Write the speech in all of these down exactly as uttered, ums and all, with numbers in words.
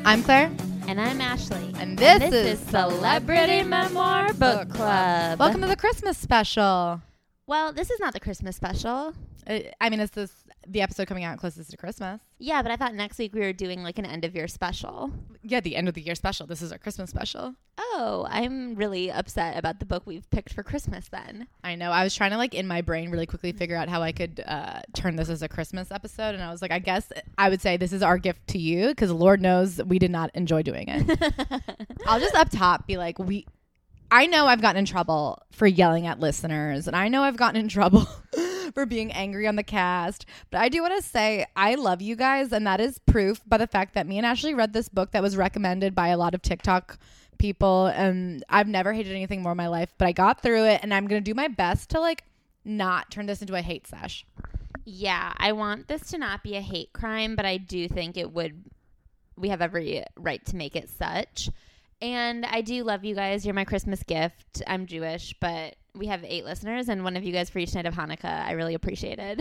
I'm Claire. And I'm Ashley. And this, and this is, is Celebrity Memoir Book Club. Welcome to the Christmas special. Well, this is not the Christmas special. Uh, I mean, it's this the episode coming out closest to Christmas. Yeah, but I thought next week we were doing like an end of year special. Yeah, the end of the year special. This is our Christmas special. Oh, I'm really upset about the book we've picked for Christmas then. I know. I was trying to like in my brain really quickly figure out how I could uh, turn this as a Christmas episode. And I was like, I guess I would say this is our gift to you because Lord knows we did not enjoy doing it. I'll just up top be like, we... I know I've gotten in trouble for yelling at listeners, and I know I've gotten in trouble for being angry on the cast, but I do want to say I love you guys, and that is proof by the fact that me and Ashley read this book that was recommended by a lot of TikTok people, and I've never hated anything more in my life, but I got through it, and I'm going to do my best to like not turn this into a hate sesh. Yeah, I want this to not be a hate crime, but I do think it would, we have every right to make it such. And I do love you guys. You're my Christmas gift. I'm Jewish, but we have eight listeners, and one of you guys for each night of Hanukkah. I really appreciated.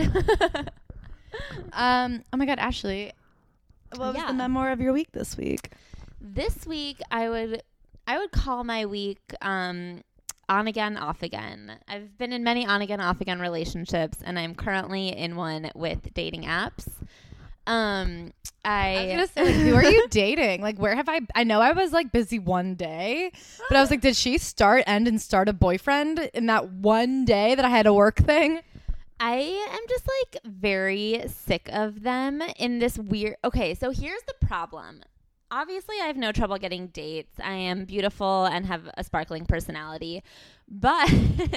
um, oh my God, Ashley, what was yeah. the memoir of your week this week? This week, I would I would call my week um, on again, off again. I've been in many on again, off again relationships, and I'm currently in one with dating apps. Um, I, I was gonna say, like, who are you dating? Like, where have I? I know I was like busy one day, but I was like, did she start, end, and start a boyfriend in that one day that I had a work thing? I am just like very sick of them in this weird. Okay, so here's the problem. Obviously, I have no trouble getting dates. I am beautiful and have a sparkling personality, but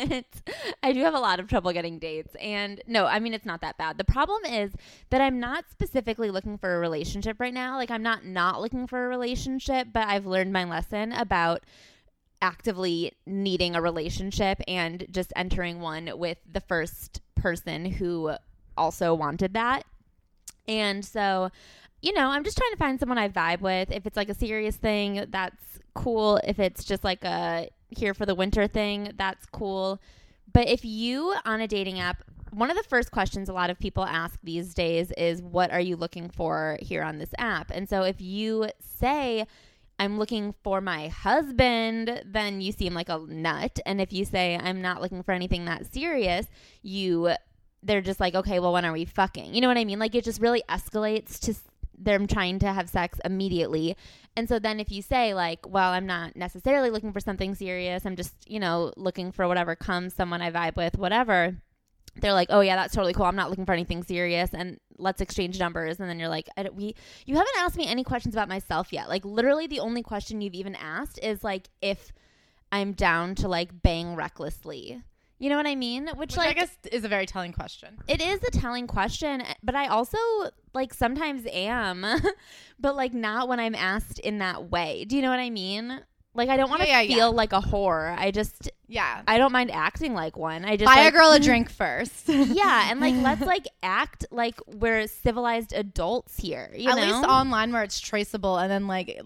I do have a lot of trouble getting dates. And no, I mean, it's not that bad. The problem is that I'm not specifically looking for a relationship right now. Like, I'm not not looking for a relationship, but I've learned my lesson about actively needing a relationship and just entering one with the first person who also wanted that. And so, you know, I'm just trying to find someone I vibe with. If it's like a serious thing, that's cool. If it's just like a here for the winter thing, that's cool. But if you on a dating app, one of the first questions a lot of people ask these days is, what are you looking for here on this app? And so if you say, I'm looking for my husband, then you seem like a nut. And if you say, I'm not looking for anything that serious, you they're just like, okay, well, when are we fucking? You know what I mean? Like, it just really escalates to them trying to have sex immediately. And so then if you say like, well, I'm not necessarily looking for something serious, I'm just, you know, looking for whatever comes, someone I vibe with, whatever, they're like, oh yeah, that's totally cool, I'm not looking for anything serious, and let's exchange numbers. And then you're like, I don't, we you haven't asked me any questions about myself yet. Like, literally the only question you've even asked is like if I'm down to like bang recklessly. You know what I mean? Which, Which like, I guess is a very telling question. It is a telling question, but I also like sometimes am, but like not when I'm asked in that way. Do you know what I mean? Like, I don't want to yeah, yeah, feel yeah. like a whore. I just, yeah, I don't mind acting like one. I just buy like, a girl a drink first. Yeah, and like let's like act like we're civilized adults here. You At know? least online where it's traceable, and then like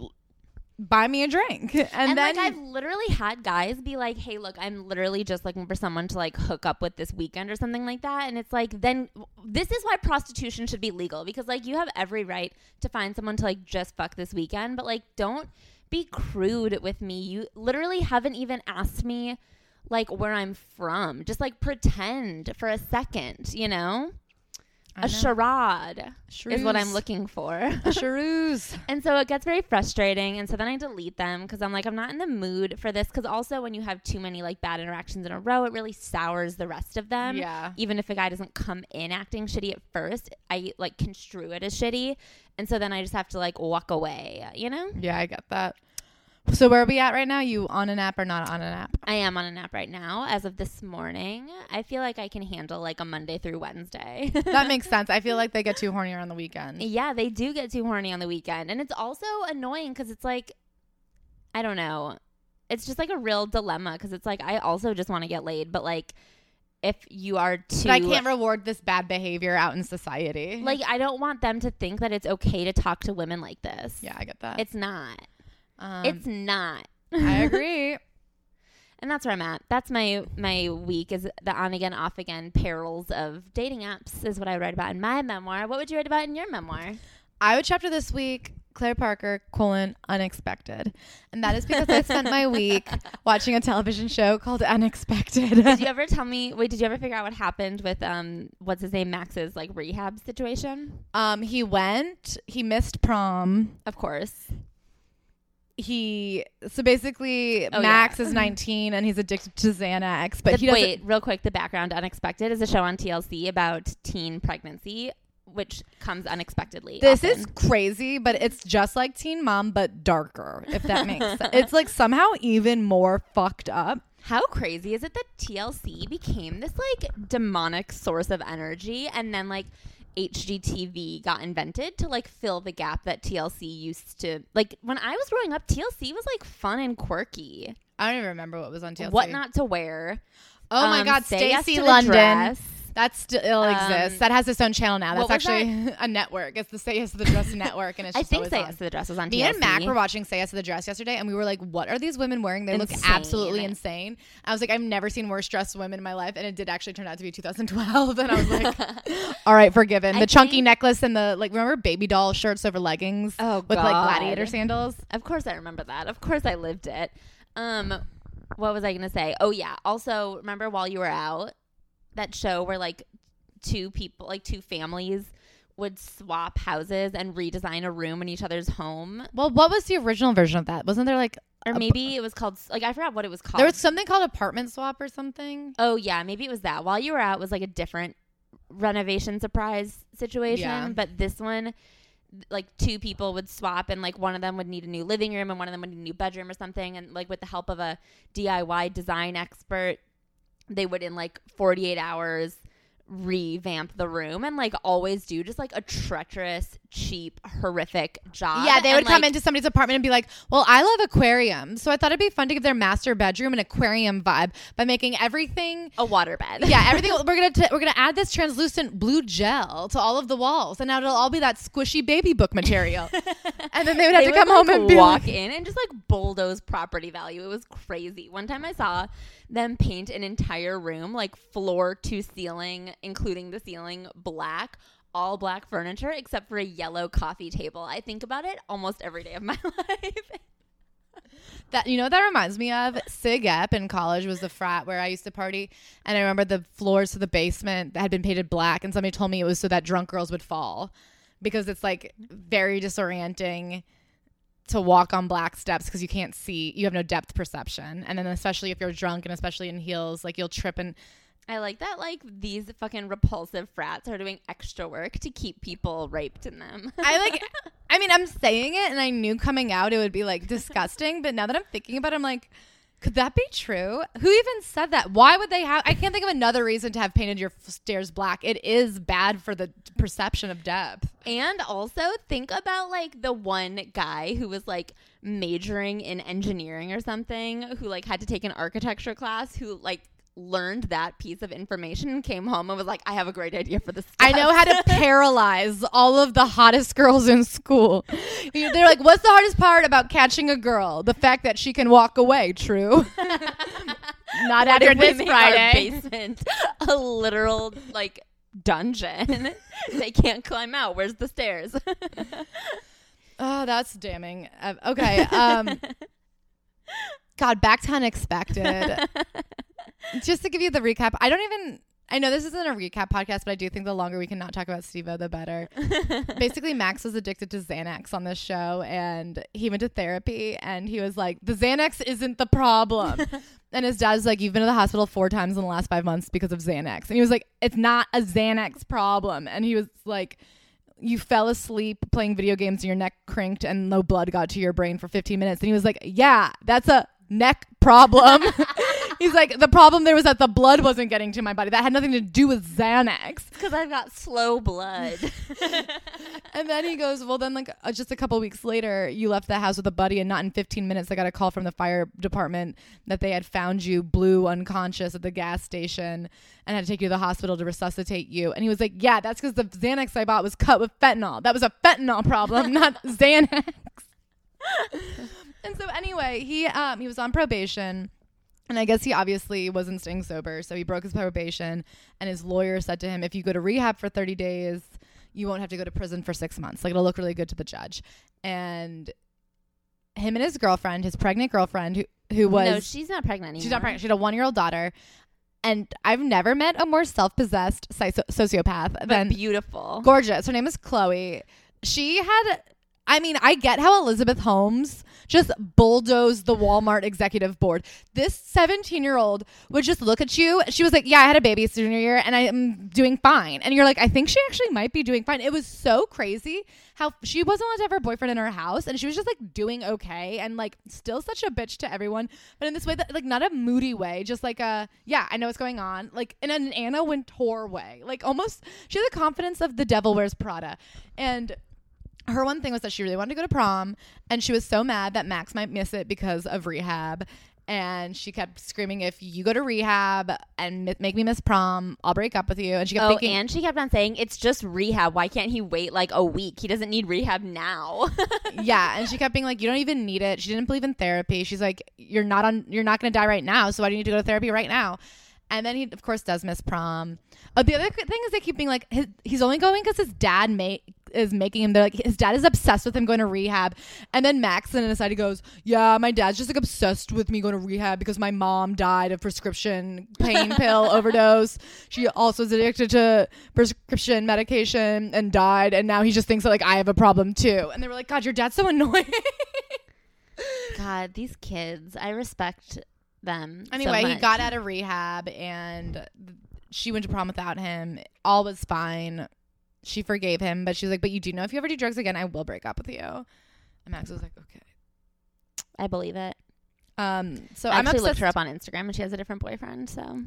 buy me a drink. And, And then like I've literally had guys be like, hey, look, I'm literally just looking for someone to like hook up with this weekend or something like that. And it's like, then this is why prostitution should be legal, because like you have every right to find someone to like just fuck this weekend, but like don't be crude with me. You literally haven't even asked me like where I'm from. Just like pretend for a second, you know? A charade Shrews. is what I'm looking for. A charuse. And so it gets very frustrating. And so then I delete them because I'm like, I'm not in the mood for this. Because also when you have too many like bad interactions in a row, it really sours the rest of them. Yeah. Even if a guy doesn't come in acting shitty at first, I like construe it as shitty. And so then I just have to like walk away, you know? Yeah, I get that. So where are we at right now? You on an app or not on an app? I am on an app right now as of this morning. I feel like I can handle like a Monday through Wednesday. That makes sense. I feel like they get too horny on the weekend. Yeah, they do get too horny on the weekend. And it's also annoying because it's like, I don't know. It's just like a real dilemma because it's like I also just want to get laid. But like if you are too... But I can't reward this bad behavior out in society. Like, I don't want them to think that it's okay to talk to women like this. Yeah, I get that. It's not. Um, it's not. I agree. And that's where I'm at. That's my my week, is the on again, off again perils of dating apps is what I write about in my memoir. What would you write about in your memoir? I would chapter this week Claire Parker, colon, unexpected. And that is because I spent my week watching a television show called Unexpected. Did you ever tell me, wait, did you ever figure out what happened with, um, what's his name, Max's, like, rehab situation? Um, he went, he missed prom. Of course. He, so basically, Oh, Max yeah. is nineteen and he's addicted to Xanax, but The- he doesn't. wait, real quick, the background, Unexpected is a show on T L C about teen pregnancy, which comes unexpectedly. This often. is crazy, but it's just like Teen Mom, but darker, if that makes sense. It's like somehow even more fucked up. How crazy is it that T L C became this like demonic source of energy, and then like H G T V got invented to like fill the gap that T L C used to, like when I was growing up, T L C was like fun and quirky. I don't even remember what was on T L C. What not to wear. Oh my Um, God, Say Yes Stacey to the London. Dress. That still Um, exists. That has its own channel now. That's what was actually a network. It's the Say Yes to the Dress network, and it's I just think always Say on. Yes to the Dress was on Me T L C. and Mac were watching Say Yes to the Dress yesterday, and we were like, what are these women wearing? They look Insane. absolutely insane. I was like, I've never seen worse dressed women in my life, and it did actually turn out to be two thousand twelve, and I was like, all right, forgiven. The I chunky think- necklace and the, like, remember baby doll shirts over leggings Oh, with, like, God. gladiator sandals? Of course I remember that. Of course I lived it. Um, what was I going to say? Oh, yeah. Also, remember While You Were Out? That show where, like, two people, like, two families would swap houses and redesign a room in each other's home. Well, what was the original version of that? Wasn't there, like, Or a- maybe it was called, like, I forgot what it was called. there was something called apartment swap or something? Oh, yeah. Maybe it was that. While You Were Out was, like, a different renovation surprise situation. Yeah. But this one, like, two people would swap, and like one of them would need a new living room and one of them would need a new bedroom or something, and like with the help of a D I Y design expert, they would in like forty-eight hours revamp the room, and like always do just like a treacherous, cheap, horrific job. Yeah, they And, would come like, into somebody's apartment and be like, well, I love aquariums, so I thought it'd be fun to give their master bedroom an aquarium vibe by making everything a waterbed. yeah, everything we're gonna t- we're gonna add this translucent blue gel to all of the walls, and now it'll all be that squishy baby book material. And then they would have They to come would, home like, and be walk like, in and just like bulldoze property value. It was crazy. One time I saw them paint an entire room, like floor to ceiling, including the ceiling, black, all black furniture except for a yellow coffee table. I think about it almost every day of my life. that. You know what that reminds me of? Sig Ep in college was the frat where I used to party, and I remember the floors to the basement that had been painted black, and somebody told me it was so that drunk girls would fall, because it's like very disorienting to walk on black steps because you can't see, you have no depth perception, and then especially if you're drunk and especially in heels, like you'll trip. And I like that, like, these fucking repulsive frats are doing extra work to keep people raped in them. I like I mean, I'm saying it and I knew coming out it would be like disgusting, but now that I'm thinking about it, I'm like, could that be true? Who even said that? Why would they have? I can't think of another reason to have painted your stairs black. It is bad for the perception of depth. And also think about like the one guy who was like majoring in engineering or something, who like had to take an architecture class, who like learned that piece of information and came home and was like, I have a great idea for this. I know how to paralyze all of the hottest girls in school. They're like, what's the hardest part about catching a girl? The fact that she can walk away. True. Not What after if we this make our Friday. basement a literal like dungeon. They can't climb out. Where's the stairs? Oh, that's damning. Uh, okay. Um, God, back to Unexpected. Just to give you the recap, I don't even, I know this isn't a recap podcast, but I do think the longer we can not talk about Steve-O, the better. Basically, Max was addicted to Xanax on this show, and he went to therapy, and he was like, the Xanax isn't the problem. And his dad's like, you've been to the hospital four times in the last five months because of Xanax. And he was like, it's not a Xanax problem. And he was like, you fell asleep playing video games and your neck crinked and no blood got to your brain for fifteen minutes. And he was like, yeah, that's a neck problem. He's like, the problem there was that the blood wasn't getting to my body. That had nothing to do with Xanax. Because I've got slow blood. And then he goes, well, then like uh, just a couple weeks later, you left the house with a buddy, and not in fifteen minutes, I got a call from the fire department that they had found you blue unconscious at the gas station and had to take you to the hospital to resuscitate you. And he was like, yeah, that's because the Xanax I bought was cut with fentanyl. That was a fentanyl problem, not Xanax. And so anyway, he um he was on probation. And I guess he obviously wasn't staying sober, so he broke his probation, and his lawyer said to him, if you go to rehab for thirty days, you won't have to go to prison for six months. Like, it'll look really good to the judge. And him and his girlfriend, his pregnant girlfriend, who, who was... No, she's not pregnant anymore. She's not pregnant. She had a one-year-old daughter. And I've never met a more self-possessed soci- sociopath But than... beautiful. Gorgeous. Her name is Chloe. She had... I mean, I get how Elizabeth Holmes just bulldozed the Walmart executive board. This seventeen-year-old would just look at you. She was like, yeah, I had a baby senior year, and I am doing fine. And you're like, I think she actually might be doing fine. It was so crazy how she wasn't allowed to have her boyfriend in her house, and she was just, like, doing okay and, like, still such a bitch to everyone. But in this way, that like, not a moody way, just like a, yeah, I know what's going on. Like, in an Anna Wintour way. Like, almost, she has the confidence of the Devil Wears Prada. And... her one thing was that she really wanted to go to prom, and she was so mad that Max might miss it because of rehab. And she kept screaming, if you go to rehab and m- make me miss prom, I'll break up with you. And she kept oh, thinking, and she kept on saying, it's just rehab. Why can't he wait like a week? He doesn't need rehab now. yeah. And she kept being like, you don't even need it. She didn't believe in therapy. She's like, you're not on, you're not going to die right now. So why do you need to go to therapy right now? And then he, of course, does miss prom. Oh, the other thing is they keep being like, his, he's only going because his dad ma- is making him. They're like, his dad is obsessed with him going to rehab. And then Max, on the side, he goes, yeah, my dad's just like obsessed with me going to rehab because my mom died of prescription pain pill overdose. She also is addicted to prescription medication and died. And now he just thinks that like I have a problem too. And they were like, God, your dad's so annoying. God, these kids, I respect them. Anyway, so he much. got out of rehab and she went to prom without him. All was fine. She forgave him, but she was like, but you do know if you ever do drugs again, I will break up with you. And Max was like, okay. I believe it. Um, so I I'm actually obsessed. looked her up on Instagram and she has a different boyfriend, so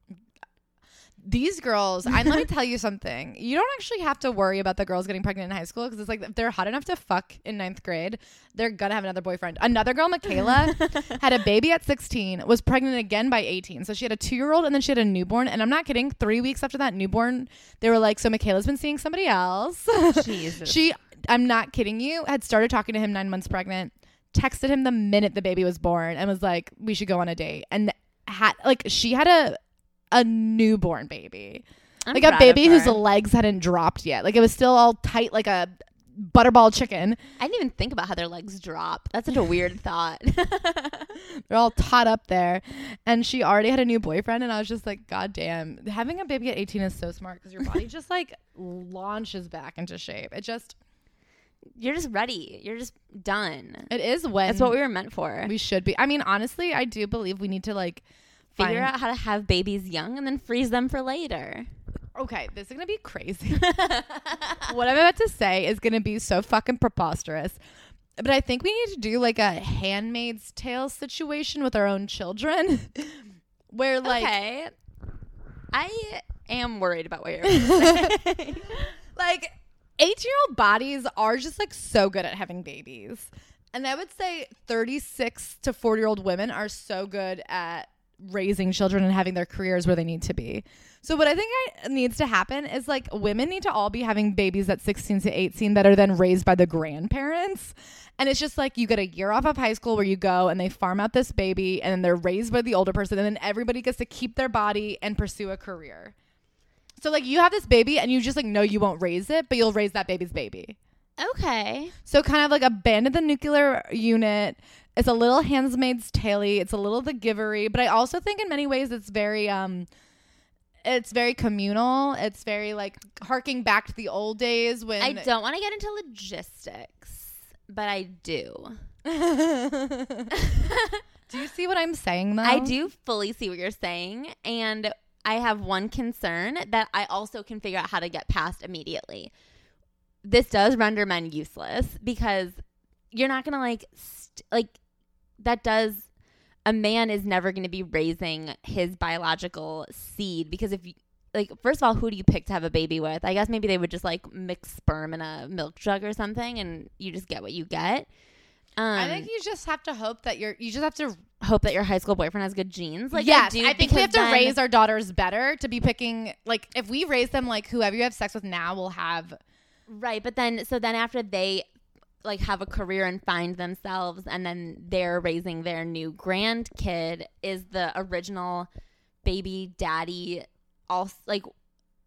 These girls, and let me tell you something. You don't actually have to worry about the girls getting pregnant in high school because it's like if they're hot enough to fuck in ninth grade, they're gonna have another boyfriend. Another girl, Michaela, had a baby at sixteen, was pregnant again by eighteen. So she had a two-year-old and then she had a newborn. And I'm not kidding. Three weeks after that newborn, they were like, so Michaela's been seeing somebody else. Jesus. She, I'm not kidding you, had started talking to him nine months pregnant, texted him the minute the baby was born and was like, we should go on a date. And had like, she had a, a newborn baby. I'm like a proud baby of whose her. legs hadn't dropped yet. Like it was still all tight like a butterball chicken. I didn't even think about how their legs drop. That's such a weird thought. They're all taut up there. And she already had a new boyfriend and I was just like, God damn. Having a baby at eighteen is so smart because your body just like launches back into shape. It just You're just ready. You're just done. it is when That's what we were meant for. we should be. I mean, honestly, I do believe we need to like Figure find- out how to have babies young and then freeze them for later. Okay, this is going to be crazy. What I'm about to say is going to be so fucking preposterous. But I think we need to do like a Handmaid's Tale situation with our own children. Where like... Okay. I am worried about what you're going to say. Like, eighteen-year-old bodies are just like so good at having babies. And I would say thirty-six to forty-year-old women are so good at raising children and having their careers where they need to be. So what I think I, needs to happen is like women need to all be having babies at sixteen to eighteen that are then raised by the grandparents. And it's just like you get a year off of high school where you go and they farm out this baby and then they're raised by the older person and then everybody gets to keep their body and pursue a career. So like you have this baby and you just like know you won't raise it, but you'll raise that baby's baby. Okay. So kind of like abandon the nuclear unit. It's a little Handmaid's Tale-y. It's a little The Givery. But I also think in many ways it's very um it's very communal. It's very like harking back to the old days when I don't want to get into logistics, but I do. Do you see what I'm saying though? I do fully see what you're saying. And I have one concern that I also can figure out how to get past immediately. This does render men useless because you're not going to like, st- like that does, a man is never going to be raising his biological seed because if you, like, first of all, who do you pick to have a baby with? I guess maybe they would just like mix sperm in a milk jug or something and you just get what you get. Um, I think you just have to hope that you're, you just have to hope that your high school boyfriend has good genes. Like, yes, I, do, I think we have to then, raise our daughters better to be picking, like, if we raise them like whoever you have sex with now will have. Right, but then, so then after they, like, have a career and find themselves, and then they're raising their new grandkid, is the original baby daddy also, like,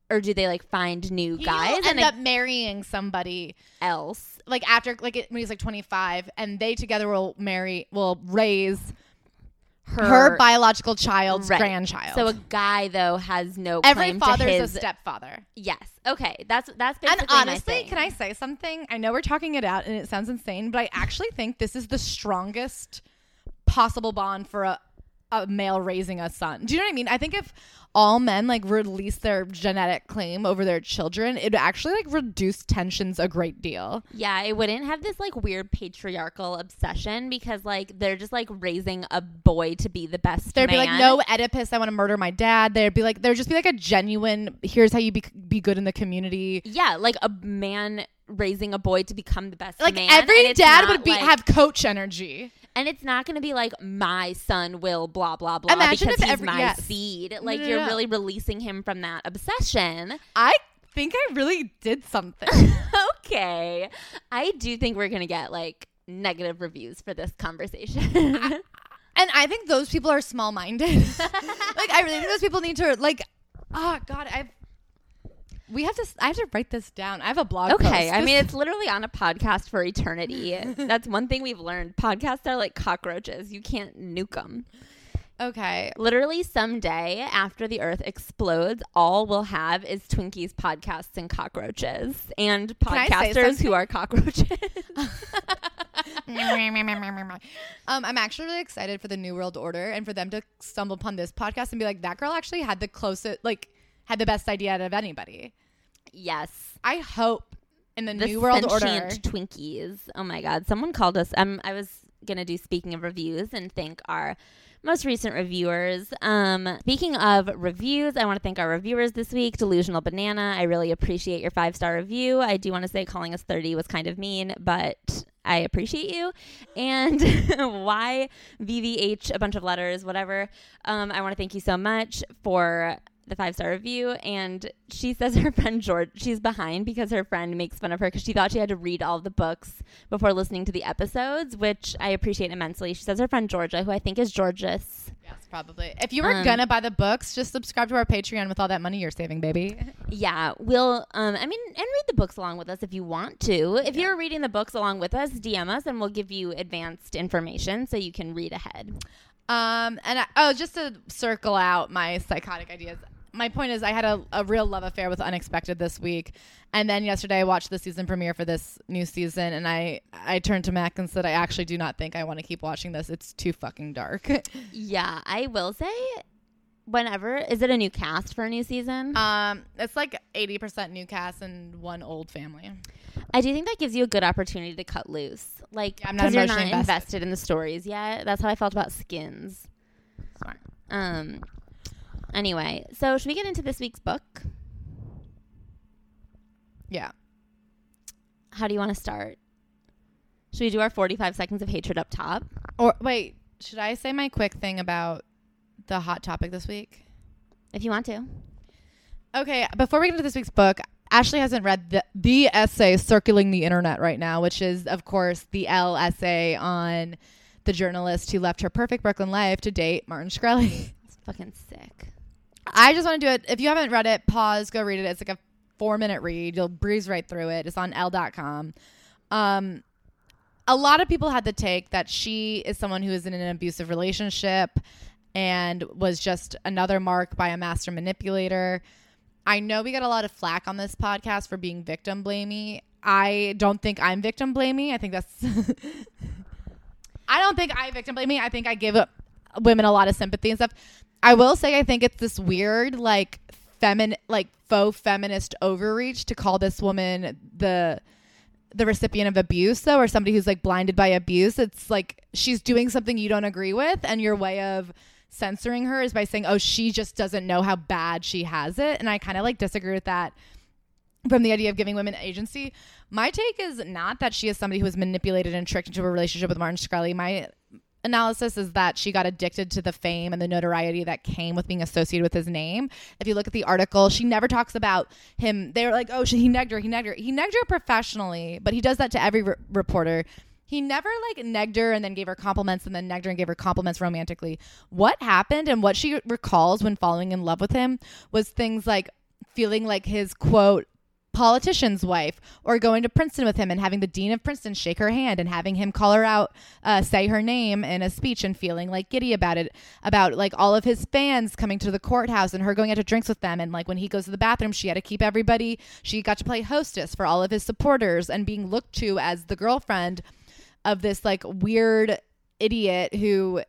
or do they like find new guys He'll and end up marrying somebody else? Like after, like it, when he's like twenty-five, and they together will marry, will raise her, her biological child's right. grandchild. So a guy though has no every claim father's to his a stepfather. Yes. Okay. That's that's basically and honestly, my thing. Can I say something? I know we're talking it out, and it sounds insane, but I actually think this is the strongest possible bond for a, a male raising a son. Do you know what I mean? I think if all men like release their genetic claim over their children, it would actually like reduce tensions a great deal. Yeah, it wouldn't have this like weird patriarchal obsession because like they're just like raising a boy to be the best There'd man. be like no Oedipus, I want to murder my dad. There'd be like there'd just be like a genuine, here's how you be, be good in the community. Yeah, like a man raising a boy to become the best like man. Every dad would be like, have coach energy. And it's not going to be like my son will blah, blah, blah Imagine because if he's every, my yes. seed. Like no, no, you're no. really releasing him from that obsession. I think I really did something. Okay. I do think we're going to get like negative reviews for this conversation. I, and I think those people are small-minded. Like I really think those people need to like, oh God, I've, we have to, I have to write this down. I have a blog Okay. post. I mean, it's literally on a podcast for eternity. That's one thing we've learned. Podcasts are like cockroaches. You can't nuke them. Okay. Literally someday after the earth explodes, all we'll have is Twinkies, podcasts, and cockroaches. And podcasters who are cockroaches. um, I'm actually really excited for the New World Order and for them to stumble upon this podcast and be like, that girl actually had the closest, like, had the best idea out of anybody. Yes. I hope in the, the New World Order. Twinkies. Oh my God. Someone called us. Um, I was going to do speaking of reviews and thank our most recent reviewers. Um, speaking of reviews, I want to thank our reviewers this week. Delusional Banana. I really appreciate your five-star review. I do want to say calling us thirty was kind of mean, but I appreciate you. And Y V V H, a bunch of letters, whatever. Um, I want to thank you so much for the five-star review. And she says her friend George, she's behind because her friend makes fun of her because she thought she had to read all the books before listening to the episodes, which I appreciate immensely. She says her friend Georgia, who I think is Georges. Yes, probably. If you were Um, gonna buy the books, just subscribe to our Patreon with all that money you're saving, baby. Yeah, we'll, um, I mean, and read the books along with us if you want to. If Yeah. you're reading the books along with us, D M us and we'll give you advanced information so you can read ahead. Um, and I, oh, just to circle out my psychotic ideas. My point is I had a, a real love affair with Unexpected this week. And then yesterday I watched the season premiere for this new season. And I, I turned to Mac and said, I actually do not think I want to keep watching this. It's too fucking dark. Yeah, I will say whenever, is it a new cast for a new season? um, it's like eighty percent new cast and one old family. I do think that gives you a good opportunity to cut loose. Like, Yeah, I'm not because you're not emotionally invested. invested. in the stories yet. That's how I felt about Skins. Smart. Um. Anyway, so should we get into this week's book? Yeah. How do you want to start? Should we do our forty-five seconds of hatred up top? Or wait, should I say my quick thing about the hot topic this week? If you want to. Okay, before we get into this week's book, Ashley hasn't read the, the essay circling the internet right now, which is, of course, the Elle essay on the journalist who left her perfect Brooklyn life to date Martin Shkreli. It's fucking sick. I just want to do it. If you haven't read it, pause, go read it. It's like a four-minute read. You'll breeze right through it. It's on Elle dot com. Um, a lot of people had the take that she is someone who is in an abusive relationship and was just another mark by a master manipulator. I know we get a lot of flack on this podcast for being victim blamey. I don't think I'm victim blamey. I think that's... I don't think I victim blame me. I think I give up women a lot of sympathy and stuff. I will say I think it's this weird, like, femin, like faux feminist overreach to call this woman the the recipient of abuse, though, or somebody who's like blinded by abuse. It's like she's doing something you don't agree with, and your way of censoring her is by saying, oh, she just doesn't know how bad she has it. And I kind of like disagree with that from the idea of giving women agency. My take is not that she is somebody who was manipulated and tricked into a relationship with Martin Shkreli. My analysis is that she got addicted to the fame and the notoriety that came with being associated with his name. If you look at the article, she never talks about him. They're like, oh, she, he negged her, he negged her. He negged her professionally, but he does that to every re- reporter. He never like negged her and then gave her compliments and then negged her and gave her compliments romantically. What happened and what she recalls when falling in love with him was things like feeling like his quote politician's wife, or going to Princeton with him and having the dean of Princeton shake her hand and having him call her out, uh, say her name in a speech and feeling like giddy about it, about like all of his fans coming to the courthouse and her going out to drinks with them. And like when he goes to the bathroom, she had to keep everybody, she got to play hostess for all of his supporters and being looked to as the girlfriend of this like weird idiot who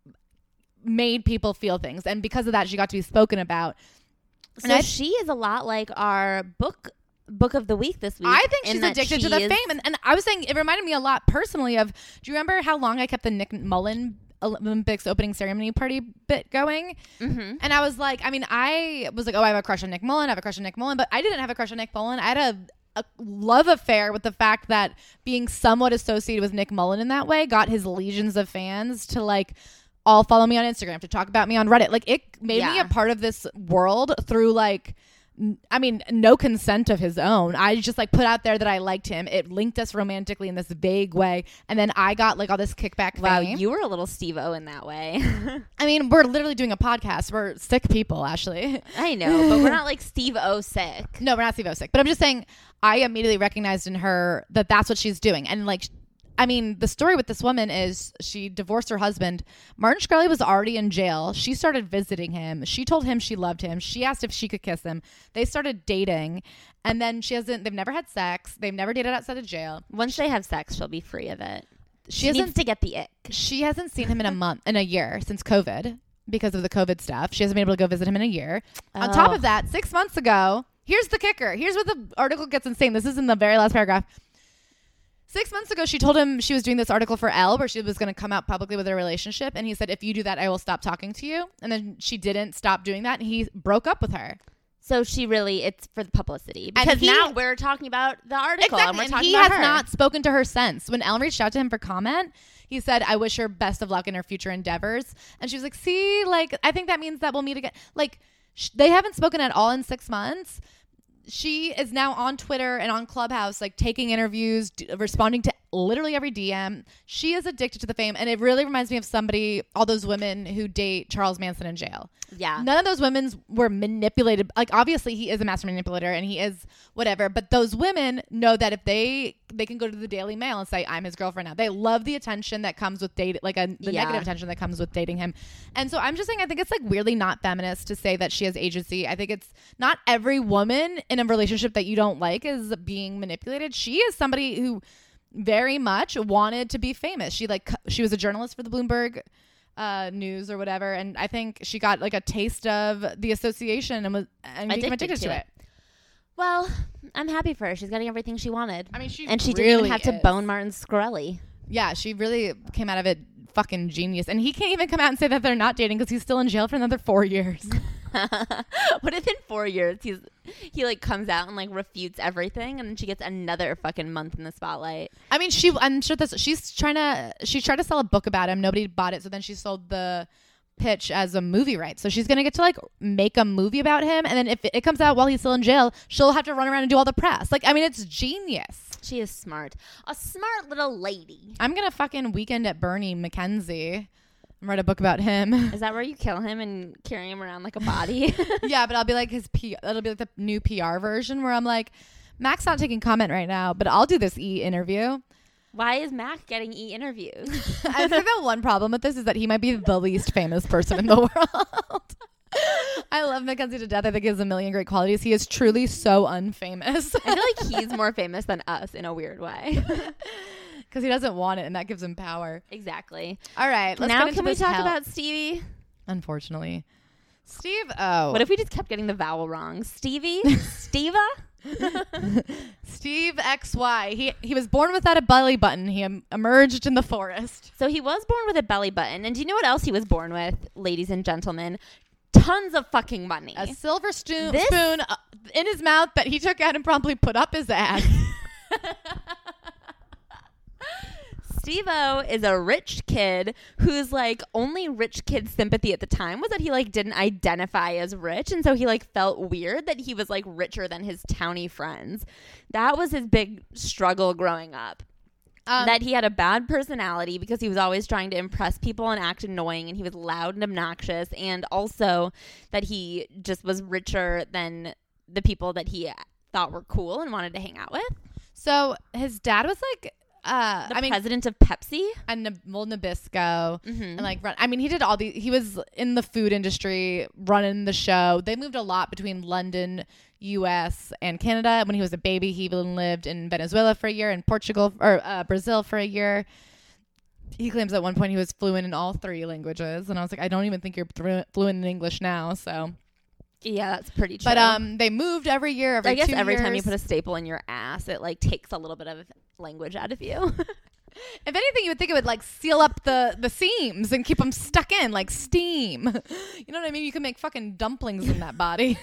made people feel things. And because of that, she got to be spoken about. So and she is a lot like our book book of the week this week. I think she's addicted she to the is... fame. And, and I was saying, it reminded me a lot personally of, do you remember how long I kept the Nick Mullen Olympics opening ceremony party bit going? Mm-hmm. And I was like, I mean, I was like, oh, I have a crush on Nick Mullen. I have a crush on Nick Mullen. But I didn't have a crush on Nick Mullen. I had a, a love affair with the fact that being somewhat associated with Nick Mullen in that way got his legions of fans to like all follow me on Instagram, to talk about me on Reddit. Like it made yeah. me a part of this world through like, I mean, no consent of his own. I just like put out there that I liked him. It linked us romantically in this vague way. And then I got like all this kickback Wow, fame. You were a little Steve-O in that way. I mean, we're literally doing a podcast. We're sick people, Ashley. I know, but we're not like Steve-O sick. No, we're not Steve-O sick. But I'm just saying, I immediately recognized in her that that's what she's doing. And like, I mean, the story with this woman is she divorced her husband. Martin Shkreli was already in jail. She started visiting him. She told him she loved him. She asked if she could kiss him. They started dating. And then she hasn't, they've never had sex. They've never dated outside of jail. Once they have sex, she'll be free of it. She, she needs to get the ick. She hasn't seen him in a month, in a year since COVID because of the COVID stuff. She hasn't been able to go visit him in a year. Oh. On top of that, six months ago, here's the kicker. Here's where the article gets insane. This is in the very last paragraph. Six months ago, she told him she was doing this article for Elle where she was going to come out publicly with her relationship. And he said, if you do that, I will stop talking to you. And then she didn't stop doing that. And he broke up with her. So she really, it's for the publicity. Because he, now we're talking about the article. Exactly. And we're and talking he about has her. not spoken to her since. When Elle reached out to him for comment, he said, I wish her best of luck in her future endeavors. And she was like, see, like, I think that means that we'll meet again. Like, sh- they haven't spoken at all in six months. She is now on Twitter and on Clubhouse, like taking interviews, d- responding to literally every D M. She is addicted to the fame. And it really reminds me of somebody, all those women who date Charles Manson in jail. Yeah. None of those women were manipulated. Like, obviously, he is a master manipulator and he is whatever. But those women know that if they they can go to the Daily Mail and say, I'm his girlfriend now. They love the attention that comes with dating, like a, the yeah. negative attention that comes with dating him. And so I'm just saying, I think it's like weirdly not feminist to say that she has agency. I think it's not every woman in a relationship that you don't like is being manipulated. She is somebody who very much wanted to be famous. She like she was a journalist for the Bloomberg uh, News or whatever, and I think she got like a taste of the association and was and became addicted, addicted to it. it. Well, I'm happy for her. She's getting everything she wanted. I mean, she and she really didn't even have is. to bone Martin Shkreli. Yeah, she really came out of it fucking genius. And he can't even come out and say that they're not dating because he's still in jail for another four years. What if in four years he's he like comes out and like refutes everything and then she gets another fucking month in the spotlight? I mean, she I'm sure that's she's trying to she tried to sell a book about him. Nobody bought it, so then she sold the pitch as a movie right. So she's gonna get to like make a movie about him, and then if it comes out while he's still in jail, she'll have to run around and do all the press. Like, I mean, it's genius. She is smart. A smart little lady. I'm gonna fucking Weekend at Bernie Mackenzie and write a book about him. Is that where you kill him and carry him around like a body? Yeah, but I'll be like his P. That'll be like the new P R version where I'm like, Mac's not taking comment right now, but I'll do this e interview. Why is Mac getting e interviews? I think the one problem with this is that he might be the least famous person in the world. I love Mackenzie to death. I think he has a million great qualities. He is truly so unfamous. I feel like he's more famous than us in a weird way. Because he doesn't want it, and that gives him power. Exactly. All right. Let's now get into can we this talk hell. about Stevie? Unfortunately. Steve, oh. What if we just kept getting the vowel wrong? Stevie? Steva? Steve X Y. He he was born without a belly button. He em- emerged in the forest. So he was born with a belly button. And do you know what else he was born with, ladies and gentlemen? Tons of fucking money. A silver stu- This- spoon uh, in his mouth that he took out and promptly put up his ass. Steve-O is a rich kid whose like only rich kid sympathy at the time was that he like didn't identify as rich, and so he like felt weird that he was like richer than his towny friends. That was his big struggle growing up. Um, that he had a bad personality because he was always trying to impress people and act annoying, and he was loud and obnoxious, and also that he just was richer than the people that he thought were cool and wanted to hang out with. So his dad was like, uh, The I mean, president of Pepsi. and Nab- well, Nabisco, Mm-hmm. and like, run, I mean, he did all the. He was in the food industry, running the show. They moved a lot between London, U S, and Canada. When he was a baby, he even lived in Venezuela for a year, and Portugal or uh, Brazil for a year. He claims at one point he was fluent in all three languages, and I was like, I don't even think you're thru- fluent in English now. So, Yeah, that's pretty true. but um, they moved every year. Every I guess two every years. time you put a staple in your ass, it like takes a little bit of language out of you. If anything, you would think it would like seal up the, the seams and keep them stuck in like steam. You know what I mean? You can make fucking dumplings in that body.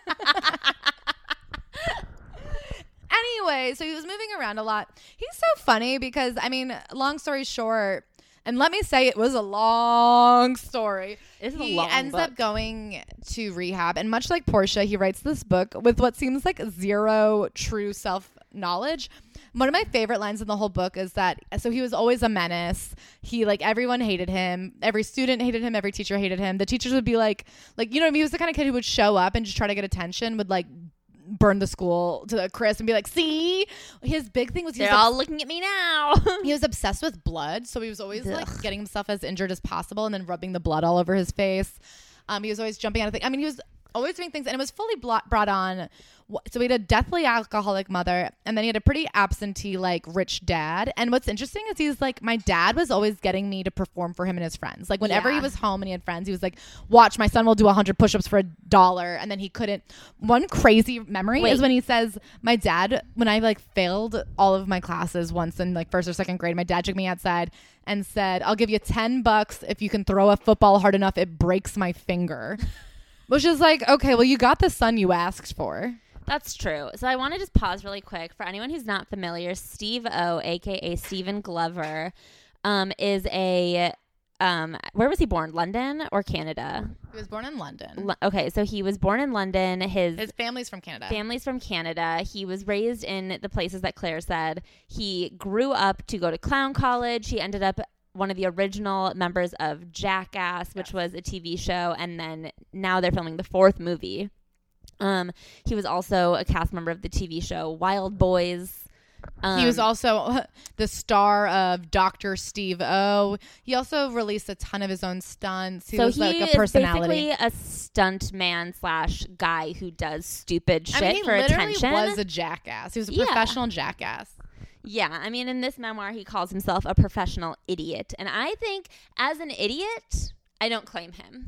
Anyway, so he was moving around a lot. He's so funny because, I mean, long story short, and let me say it was a long story. This is a He long ends book. up going to rehab. And much like Portia, he writes this book with what seems like zero true self-knowledge. One of my favorite lines in the whole book is that, so he was always a menace. He, like, everyone hated him. Every student hated him. Every teacher hated him. The teachers would be like, like, you know what I mean? He was the kind of kid who would show up and just try to get attention, would, like, burn the school to Chris and be like, see? His big thing was he They're was all looking at me now. he was obsessed with blood, so he was always like Ugh. getting himself as injured as possible and then rubbing the blood all over his face. Um, he was always jumping out of things. I mean, he was always doing things, and it was fully blo- brought on. So he had a deathly alcoholic mother, and then he had a pretty absentee, like, rich dad. And what's interesting is he's like, my dad was always getting me to perform for him and his friends. Like, whenever Yeah. he was home and he had friends, he was like, watch, my son will do one hundred push-ups for a dollar. And then he couldn't. One crazy memory Wait. is when he says, my dad, when I, like, failed all of my classes once in, like, first or second grade, my dad took me outside and said, I'll give you ten bucks if you can throw a football hard enough it breaks my finger. Which is like, okay, well, you got the son you asked for. That's true. So I want to just pause really quick. For anyone who's not familiar, Steve O, a k a. Stephen Glover, um, is a, um, where was he born? London or Canada? He was born in London. Lo- okay, so he was born in London. His, His family's from Canada. family's from Canada. He was raised in the places that Claire said. He grew up to go to clown college. He ended up one of the original members of Jackass, which Yes. was a T V show, and then now they're filming the fourth movie. Um, he was also a cast member of the T V show Wild Boys. Um, he was also the star of Doctor Steve O. He also released a ton of his own stunts. He so was he like a is personality. basically a stunt man slash guy who does stupid shit I mean, he for literally attention. was a jackass. He was a Yeah. professional jackass. Yeah, I mean, in this memoir, he calls himself a professional idiot. And I think, as an idiot, I don't claim him.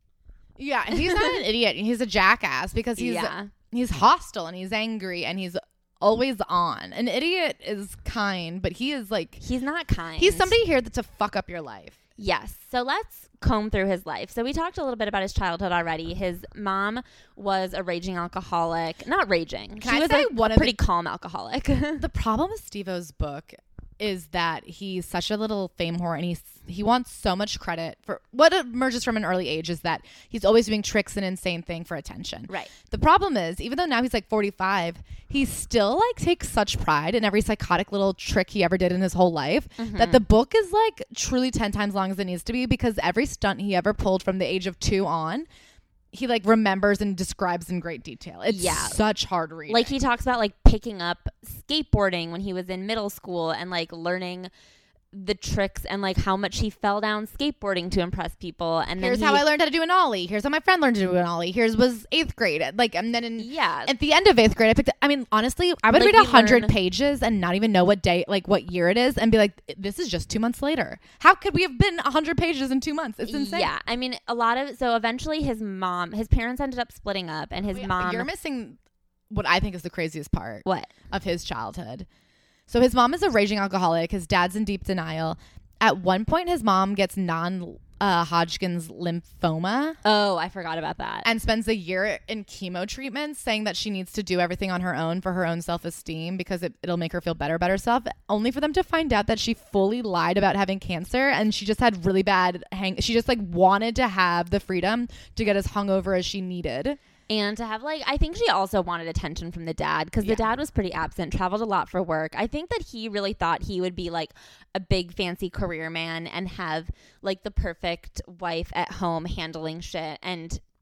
Yeah, and he's not an idiot. He's a jackass because he's yeah. he's hostile and he's angry and he's always on. An idiot is kind, but he is like He's not kind. he's somebody here that's to fuck up your life. Yes. So let's comb through his life. So we talked a little bit about his childhood already. His mom was a raging alcoholic. Not raging. Can she I was say a one of pretty calm alcoholic. The problem with Steve-O's book is that he's such a little fame whore and he's he wants so much credit for what emerges from an early age is that he's always doing tricks and insane thing for attention. Right. The problem is, even though now he's like forty-five, he still like takes such pride in every psychotic little trick he ever did in his whole life Mm-hmm. that the book is like truly ten times long as it needs to be because every stunt he ever pulled from the age of two on, he like remembers and describes in great detail. It's Yeah. such hard reading. Like he talks about like picking up skateboarding when he was in middle school and like learning the tricks and like how much he fell down skateboarding to impress people. And then Here's he, how I learned how to do an ollie. Here's how my friend learned to do an ollie. Here's was eighth grade. Like, and then in, yeah. at the end of eighth grade, I picked. I mean, honestly, I would Like, read a we hundred learn- pages and not even know what day, like what year it is, and be like, "This is just two months later. How could we have been a hundred pages in two months? It's insane." Yeah, I mean, a lot of so eventually his mom, his parents ended up splitting up, and his Wait, mom. You're missing what I think is the craziest part What? of his childhood. So his mom is a raging alcoholic. His dad's in deep denial. At one point, his mom gets non uh, Hodgkin's lymphoma. Oh, I forgot about that. And spends a year in chemo treatments saying that she needs to do everything on her own for her own self-esteem because it, it'll make her feel better about herself, only for them to find out that she fully lied about having cancer and she just had really bad hang she just like wanted to have the freedom to get as hungover as she needed. And to have like, I think she also wanted attention from the dad because Yeah. the dad was pretty absent, traveled a lot for work. I think that he really thought he would be like a big fancy career man and have like the perfect wife at home handling shit. And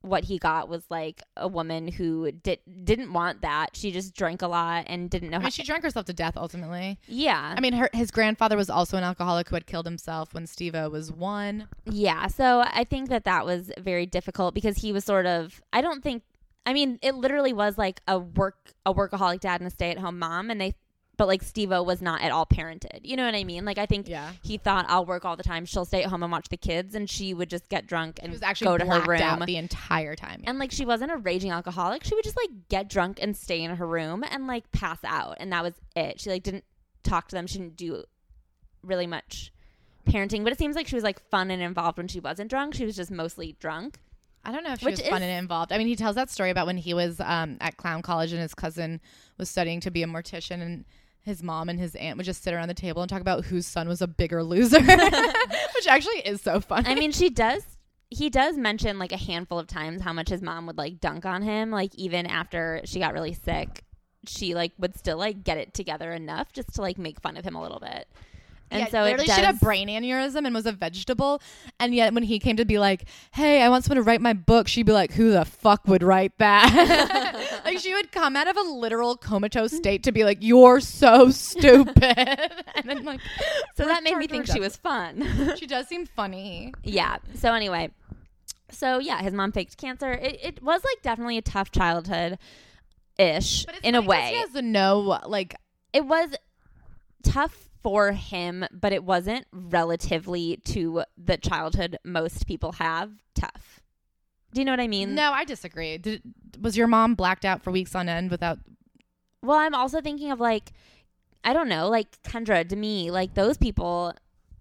what he got was like a woman who did didn't want that. She just drank a lot and didn't know I how. mean, she drank herself to death ultimately. Yeah. I mean, her his grandfather was also an alcoholic who had killed himself when Steve-O was one. Yeah. So I think that that was very difficult because he was sort of, I don't think, I mean, it literally was like a work, a workaholic dad and a stay at home mom. And they, but like Steve-O was not at all parented. You know what I mean? Like, I think Yeah. he thought, I'll work all the time. She'll stay at home and watch the kids. And she would just get drunk and She was actually go to her blacked room. out the entire time. And like, she wasn't a raging alcoholic. She would just like get drunk and stay in her room and like pass out. And that was it. She like didn't talk to them. She didn't do really much parenting. But it seems like she was like fun and involved when she wasn't drunk. She was just mostly drunk. I don't know if she Which was fun is- and involved. I mean, he tells that story about when he was um, at clown college and his cousin was studying to be a mortician, and his mom and his aunt would just sit around the table and talk about whose son was a bigger loser, which actually is so funny. I mean, she does. He does mention like a handful of times how much his mom would like dunk on him. Like even after she got really sick, she like would still like get it together enough just to like make fun of him a little bit. And yeah, so it literally does. she had a brain aneurysm and was a vegetable. And yet when he came to be like, hey, I want someone to write my book, she'd be like, who the fuck would write that? Like she would come out of a literal comatose state to be like, you're so stupid. And then like, so that made me returned to think her she death. was fun. She does seem funny. Yeah. So anyway, so yeah, his mom faked cancer. It, it was like definitely a tough childhood ish But it's in a funny 'cause way. he has to know, like, It was tough for him, but it wasn't relatively to the childhood most people have tough. Do you know what I mean? no, I disagree. Did, was your mom blacked out for weeks on end without? Well, I'm also thinking of like, I don't know, like Kendra, Demi, like those people.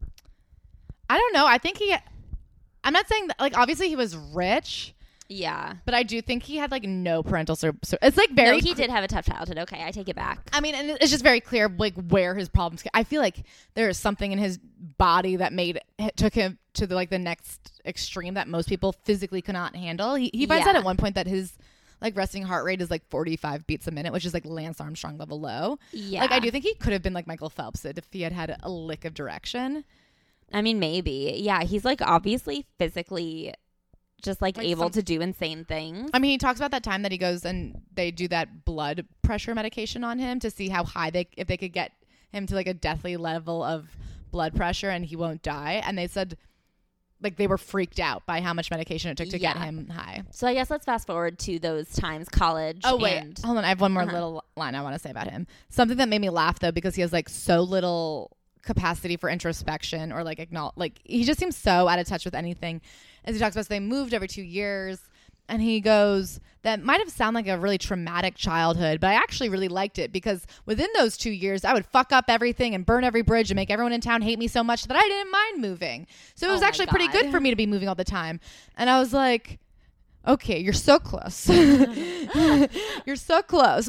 I don't know. I think he. I'm not saying that. Like, obviously, he was rich, Yeah. but I do think he had like no parental. Sur- sur- it's like very. No, he did have a tough childhood. Okay, I take it back. I mean, and it's just very clear like where his problems. I feel like there is something in his body that made took him to the like the next extreme that most people physically could not handle. He he finds Yeah. out at one point that his like resting heart rate is like forty-five beats a minute, which is like Lance Armstrong level low. Yeah. Like I do think he could have been like Michael Phelps if he had had a lick of direction. I mean, maybe. Yeah, he's like obviously physically just like, Like able some- to do insane things. I mean, he talks about that time that he goes and they do that blood pressure medication on him to see how high they if they could get him to like a deathly level of blood pressure and he won't die. And they said like they were freaked out by how much medication it took to get Yeah. him high. So I guess let's fast forward to those times, college. Oh wait, and- hold on. I have one more Uh-huh. little line I want to say about him. Something that made me laugh though, because he has like so little capacity for introspection or like acknowledge. Like he just seems so out of touch with anything. As he talks about, so they moved every two years, and he goes, "That might have sounded like a really traumatic childhood, but I actually really liked it because within those two years, I would fuck up everything and burn every bridge and make everyone in town hate me so much that I didn't mind moving. So it Oh was my actually pretty God. good for me to be moving all the time." And I was like, okay, you're so close. You're so close.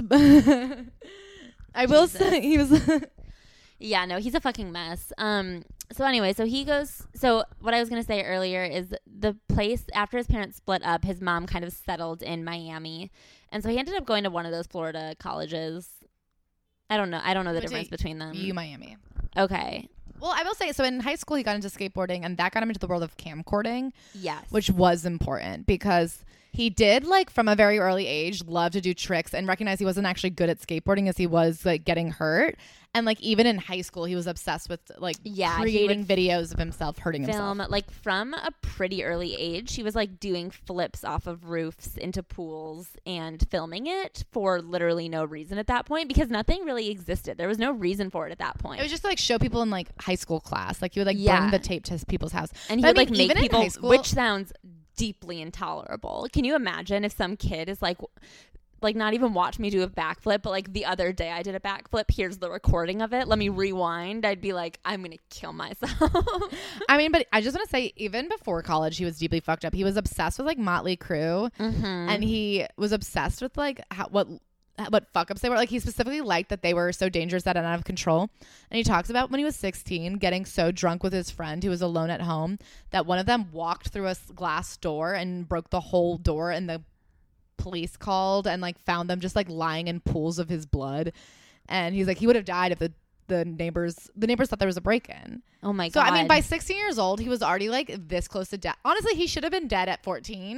I will Jesus. say he was. Yeah, no, he's a fucking mess. Um, so anyway, so he goes. So what I was gonna say earlier is the place after his parents split up, his mom kind of settled in Miami, and so he ended up going to one of those Florida colleges. I don't know. I don't know the Went to difference between them. U Miami. Okay. Well, I will say, so in high school, he got into skateboarding, and that got him into the world of camcording, Yes. which was important because he did, like, from a very early age, love to do tricks and recognize he wasn't actually good at skateboarding as he was, like, getting hurt. And, like, even in high school, he was obsessed with, like, Yeah, he creating would videos of himself hurting film himself. like from a pretty early age. She was like doing flips off of roofs into pools and filming it for literally no reason at that point because nothing really existed. There was no reason for it at that point. It was just to, like, show people in, like, high school class. Like, you would, like, Yeah. bring the tape to people's house. and he But I would like mean, make even in people, high school- which sounds deeply intolerable. Can you imagine if some kid is like, like not even watch me do a backflip, but like the other day I did a backflip. Here's the recording of it. Let me rewind. I'd be like, I'm gonna kill myself. I mean, but I just want to say, even before college, he was deeply fucked up. He was obsessed with, like, Motley Crue. mm-hmm. And he was obsessed with, like, how, what what fuck ups they were. Like, he specifically liked that they were so dangerous that and out of control. And he talks about when he was sixteen getting so drunk with his friend who was alone at home that one of them walked through a s- glass door and broke the whole door, and the police called and, like, found them just, like, lying in pools of his blood. And he's like, he would have died if the the neighbors the neighbors thought there was a break-in. Oh my So god. I mean, by sixteen years old, he was already, like, this close to death. Honestly, he should have been dead at fourteen.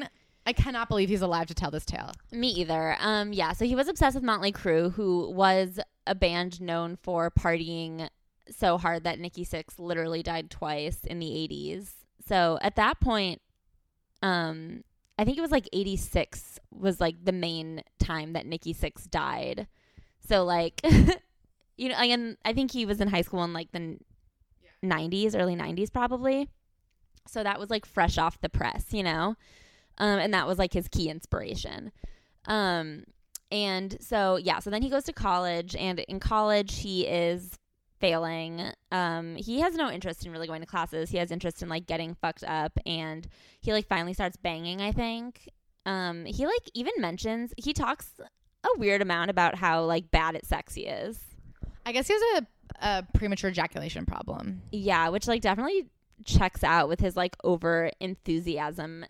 I cannot believe he's alive to tell this tale. Me either. Um, yeah, so he was obsessed with Motley Crue, who was a band known for partying so hard that Nikki Sixx literally died twice in the eighties. So at that point, um, I think it was like eighty-six was like the main time that Nikki Sixx died. So like, you know, and I think he was in high school in like the yeah. nineties, early nineties probably. So that was like fresh off the press, you know? Um, and that was like his key inspiration. Um, and so, yeah, so then he goes to college, and in college he is failing. Um, he has no interest in really going to classes. He has interest in like getting fucked up, and he like finally starts banging, I think. Um, he like even mentions, he talks a weird amount about how like bad at sex he is. I guess he has a, a premature ejaculation problem. Yeah, which like definitely checks out with his like over enthusiasm.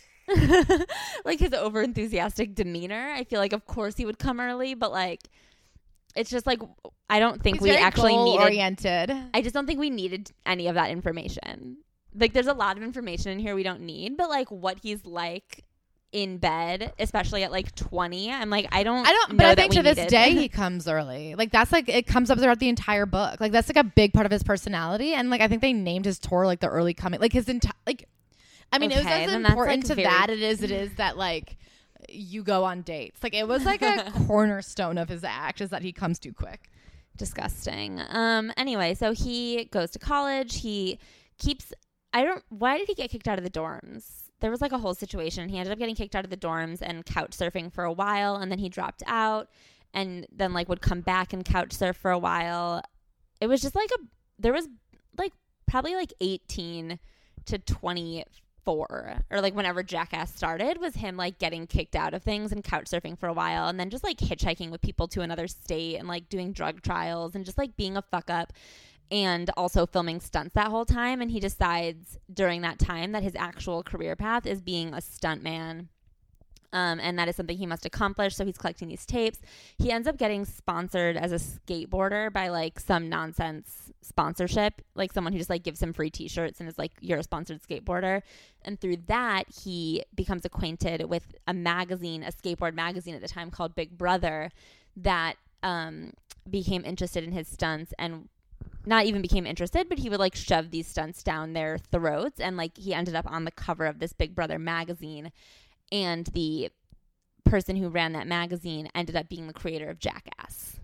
Like his over enthusiastic demeanor. I feel like of course he would come early, but like it's just like I don't think He's we very actually goal needed oriented. I just don't think we needed any of that information. Like there's a lot of information in here we don't need, but like what he's like in bed, especially at like twenty, I'm like I don't I don't know but I that think we to this needed. day he comes early. Like that's like it comes up throughout the entire book. Like that's like a big part of his personality, and like I think they named his tour like the early coming. Like his entire like I mean, Okay, it was as then that's, important like, to very- that it is it is that like you go on dates. Like it was like a cornerstone of his act is that he comes too quick. Disgusting. Um anyway, so he goes to college. He keeps I don't why did he get kicked out of the dorms? There was like a whole situation. He ended up getting kicked out of the dorms and couch surfing for a while, and then he dropped out and then like would come back and couch surf for a while. It was just like a there was like probably like eighteen to twenty-four, or like whenever Jackass started, was him like getting kicked out of things and couch surfing for a while, and then just like hitchhiking with people to another state and like doing drug trials and just like being a fuck up, and also filming stunts that whole time. And he decides during that time that his actual career path is being a stuntman. Um, and that is something he must accomplish. So he's collecting these tapes. He ends up getting sponsored as a skateboarder by like some nonsense sponsorship, like someone who just like gives him free t-shirts and is like, you're a sponsored skateboarder. And through that, he becomes acquainted with a magazine, a skateboard magazine at the time called Big Brother, that um, became interested in his stunts, and not even became interested, but he would like shove these stunts down their throats. And like he ended up on the cover of this Big Brother magazine. And the person who ran that magazine ended up being the creator of Jackass.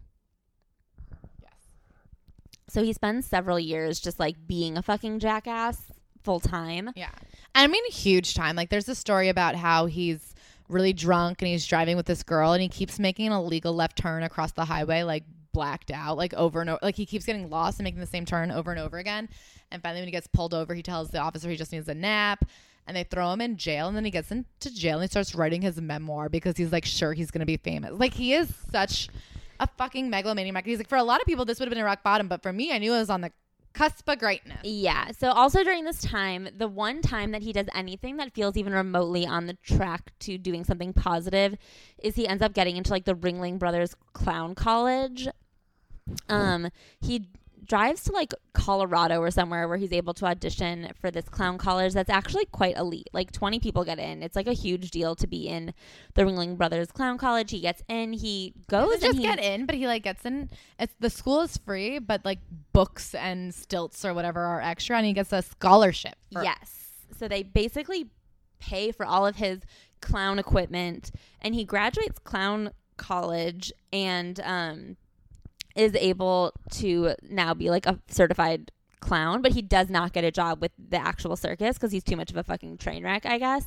Yes. So he spends several years just like being a fucking jackass full time. Yeah. I mean, huge time. Like there's a story about how he's really drunk and he's driving with this girl and he keeps making an illegal left turn across the highway, like blacked out, like over and over. Like he keeps getting lost and making the same turn over and over again. And finally when he gets pulled over, he tells the officer he just needs a nap. And they throw him in jail, and then he gets into jail and he starts writing his memoir because he's like sure he's gonna be famous. Like he is such a fucking megalomaniac. He's like, for a lot of people this would have been a rock bottom, but for me I knew it was on the cusp of greatness. Yeah. So also during this time, the one time that he does anything that feels even remotely on the track to doing something positive is he ends up getting into like the Ringling Brothers Clown College. Um, he drives to like Colorado or somewhere where he's able to audition for this clown college that's actually quite elite. Like twenty people get in. It's like a huge deal to be in the Ringling Brothers Clown College. He gets in. He goes He and just he, get in, but he like gets in. It's the school is free, but like books and stilts or whatever are extra, and he gets a scholarship. For- yes. So they basically pay for all of his clown equipment, and he graduates clown college and um is able to now be like a certified clown, but he does not get a job with the actual circus because he's too much of a fucking train wreck, I guess.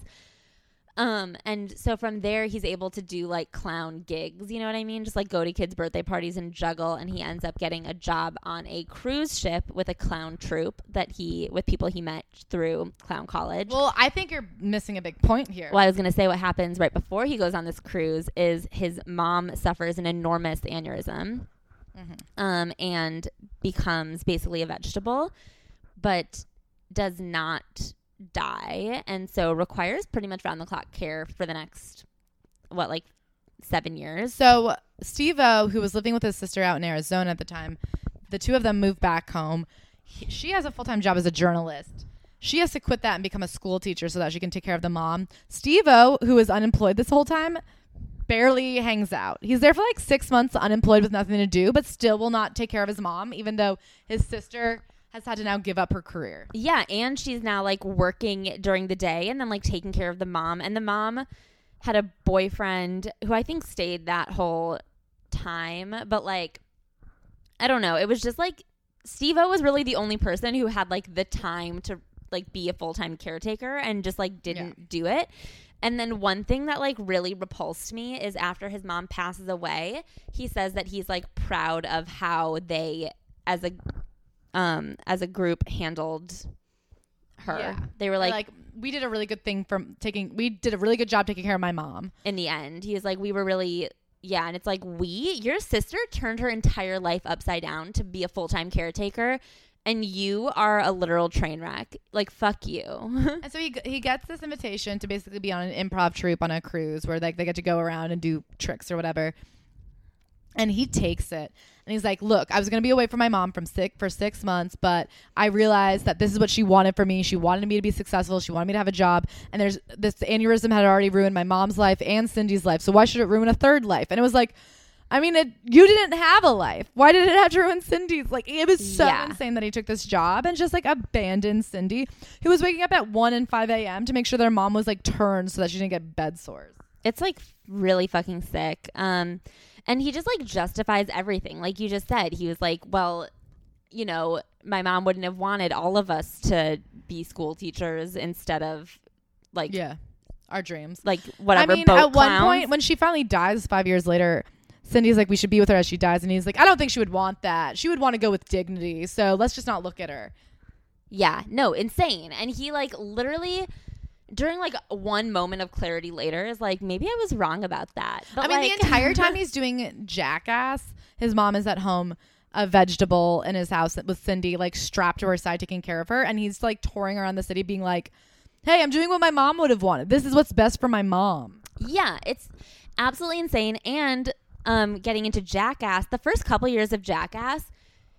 Um, and so from there, he's able to do like clown gigs, you know what I mean? Just like go to kids' birthday parties and juggle. And he ends up getting a job on a cruise ship with a clown troupe that he, with people he met through clown college. Well, I think you're missing a big point here. Well, I was going to say what happens right before he goes on this cruise is his mom suffers an enormous aneurysm. Mm-hmm. Um, and becomes basically a vegetable, but does not die, and so requires pretty much round-the-clock care for the next, what, like seven years. So Steve-O, who was living with his sister out in Arizona at the time, the two of them moved back home. He, she has a full-time job as a journalist. She has to quit that and become a school teacher so that she can take care of the mom. Steve-O, who is unemployed this whole time, barely hangs out. He's there for like six months unemployed with nothing to do, but still will not take care of his mom, even though his sister has had to now give up her career. Yeah, and she's now like working during the day and then like taking care of the mom. And the mom had a boyfriend who I think stayed that whole time, but like, I don't know. It was just like Steve-O was really the only person who had like the time to like be a full-time caretaker and just like didn't yeah. do it. And then one thing that like really repulsed me is after his mom passes away, he says that he's like proud of how they as a um as a group handled her. Yeah. They were like, like we did a really good thing from taking we did a really good job taking care of my mom. In the end, he was like, we were really yeah, and it's like, we your sister turned her entire life upside down to be a full-time caretaker. And you are a literal train wreck. Like, fuck you. And so he he gets this invitation to basically be on an improv troupe on a cruise where like they get to go around and do tricks or whatever. And he takes it. And he's like, look, I was going to be away from my mom from sick for six months, but I realized that this is what she wanted for me. She wanted me to be successful. She wanted me to have a job. And there's this aneurysm had already ruined my mom's life and Cindy's life. So why should it ruin a third life? And it was like, I mean, it, you didn't have a life. Why did it have to ruin Cindy's? Like, it was so yeah. insane that he took this job and just, like, abandoned Cindy, who was waking up at one and five a.m. to make sure their mom was, like, turned so that she didn't get bed sores. It's, like, really fucking sick. Um, and he just, like, justifies everything. Like you just said, he was like, well, you know, my mom wouldn't have wanted all of us to be school teachers instead of, like... Yeah, our dreams. Like, whatever, I mean, boat at clowns. one point, when she finally dies five years later... Cindy's like, we should be with her as she dies. And he's like, I don't think she would want that. She would want to go with dignity. So let's just not look at her. Yeah, no, insane. And he like literally during like one moment of clarity later is like, maybe I was wrong about that. But I mean, like- the entire time he's doing Jackass, his mom is at home, a vegetable in his house with Cindy, like strapped to her side, taking care of her. And he's like touring around the city being like, hey, I'm doing what my mom would have wanted. This is what's best for my mom. Yeah, it's absolutely insane. And Um, getting into Jackass, the first couple years of Jackass,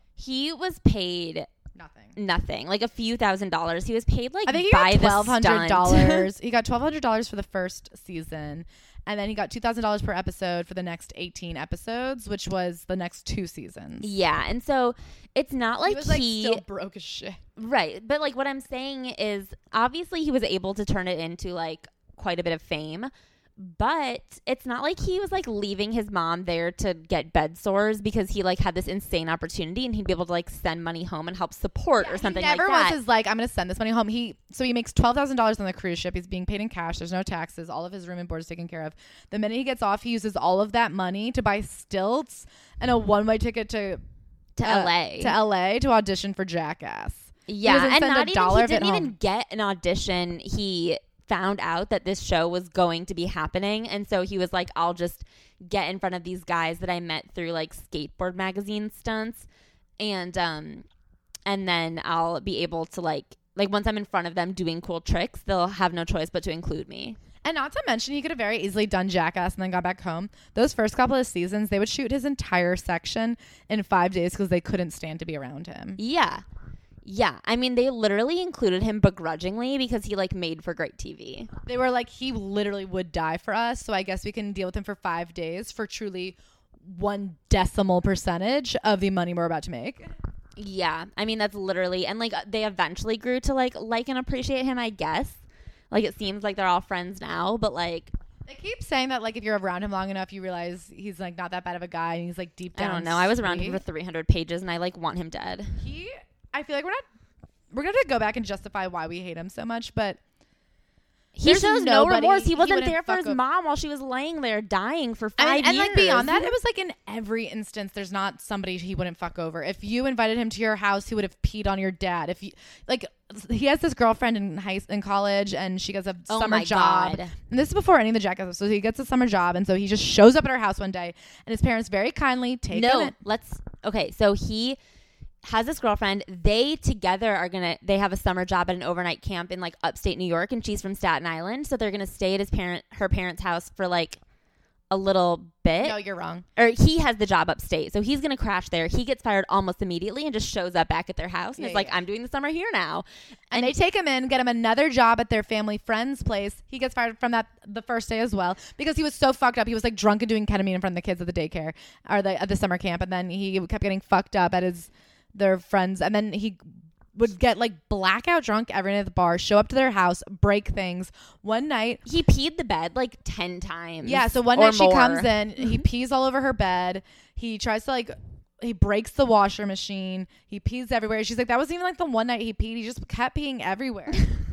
he was paid nothing, nothing, like a few thousand dollars. He was paid like I think he by got twelve hundred dollars. the He got twelve hundred dollars for the first season, and then he got two thousand dollars per episode for the next eighteen episodes, which was the next two seasons. Yeah, and so it's not like he was like he still broke as shit, right? But like what I'm saying is, obviously he was able to turn it into like quite a bit of fame. But it's not like he was like leaving his mom there to get bed sores because he like had this insane opportunity and he'd be able to like send money home and help support yeah, or something he never like that. was his like, I'm going to send this money home. He so he makes twelve thousand dollars on the cruise ship. He's being paid in cash. There's no taxes. All of his room and board is taken care of. The minute he gets off, he uses all of that money to buy stilts and a one-way ticket to to uh, L A to L A to audition for Jackass. Yeah, and not even he didn't even home. get an audition. He found out that this show was going to be happening, and so he was like, I'll just get in front of these guys that I met through like skateboard magazine stunts, and um and then I'll be able to like like once I'm in front of them doing cool tricks, they'll have no choice but to include me. And not to mention, he could have very easily done Jackass and then got back home. Those first couple of seasons, they would shoot his entire section in five days because they couldn't stand to be around him. Yeah. Yeah, I mean, they literally included him begrudgingly because he, like, made for great T V. They were like, he literally would die for us, so I guess we can deal with him for five days for truly one decimal percentage of the money we're about to make. Yeah, I mean, that's literally, and, like, they eventually grew to, like, like and appreciate him, I guess. Like, it seems like they're all friends now, but, like... They keep saying that, like, if you're around him long enough, you realize he's, like, not that bad of a guy, and he's, like, deep down I don't know. I was around sweet. him for three hundred pages, and I, like, want him dead. He... I feel like we're not we're gonna have to go back and justify why we hate him so much, but he shows no nobody, remorse. He he wasn't wouldn't there for fuck his up. mom while she was laying there dying for five I mean, and years. like beyond that, it was like in every instance there's not somebody he wouldn't fuck over. If you invited him to your house, he would have peed on your dad. If you like, he has this girlfriend in high in college, and she gets a Oh summer my job. God. And this is before any of the Jackass. So he gets a summer job, and so he just shows up at her house one day, and his parents very kindly take no, him. let's okay. So he has this girlfriend. They together are gonna. They have a summer job at an overnight camp in like upstate New York, and she's from Staten Island, so they're gonna stay at his parent, her parents' house for like a little bit. No, you're wrong. Or he has the job upstate. So he's going to crash there. He gets fired almost immediately and just shows up back at their house. And Yeah, it's like, yeah. I'm doing the summer here now. And they take him in, get him another job at their family friend's place. He gets fired from that the first day as well because he was so fucked up. He was like drunk and doing ketamine in front of the kids at the daycare or the at the summer camp, and then he kept getting fucked up at his their friends, and then he would get like blackout drunk every night at the bar, show up to their house, break things. One night He peed the bed like ten times. Yeah, so one or night she more. comes in, he pees all over her bed. He tries to like, he breaks the washer machine. He pees everywhere. She's like, that wasn't even like the one night he peed. He just kept peeing everywhere.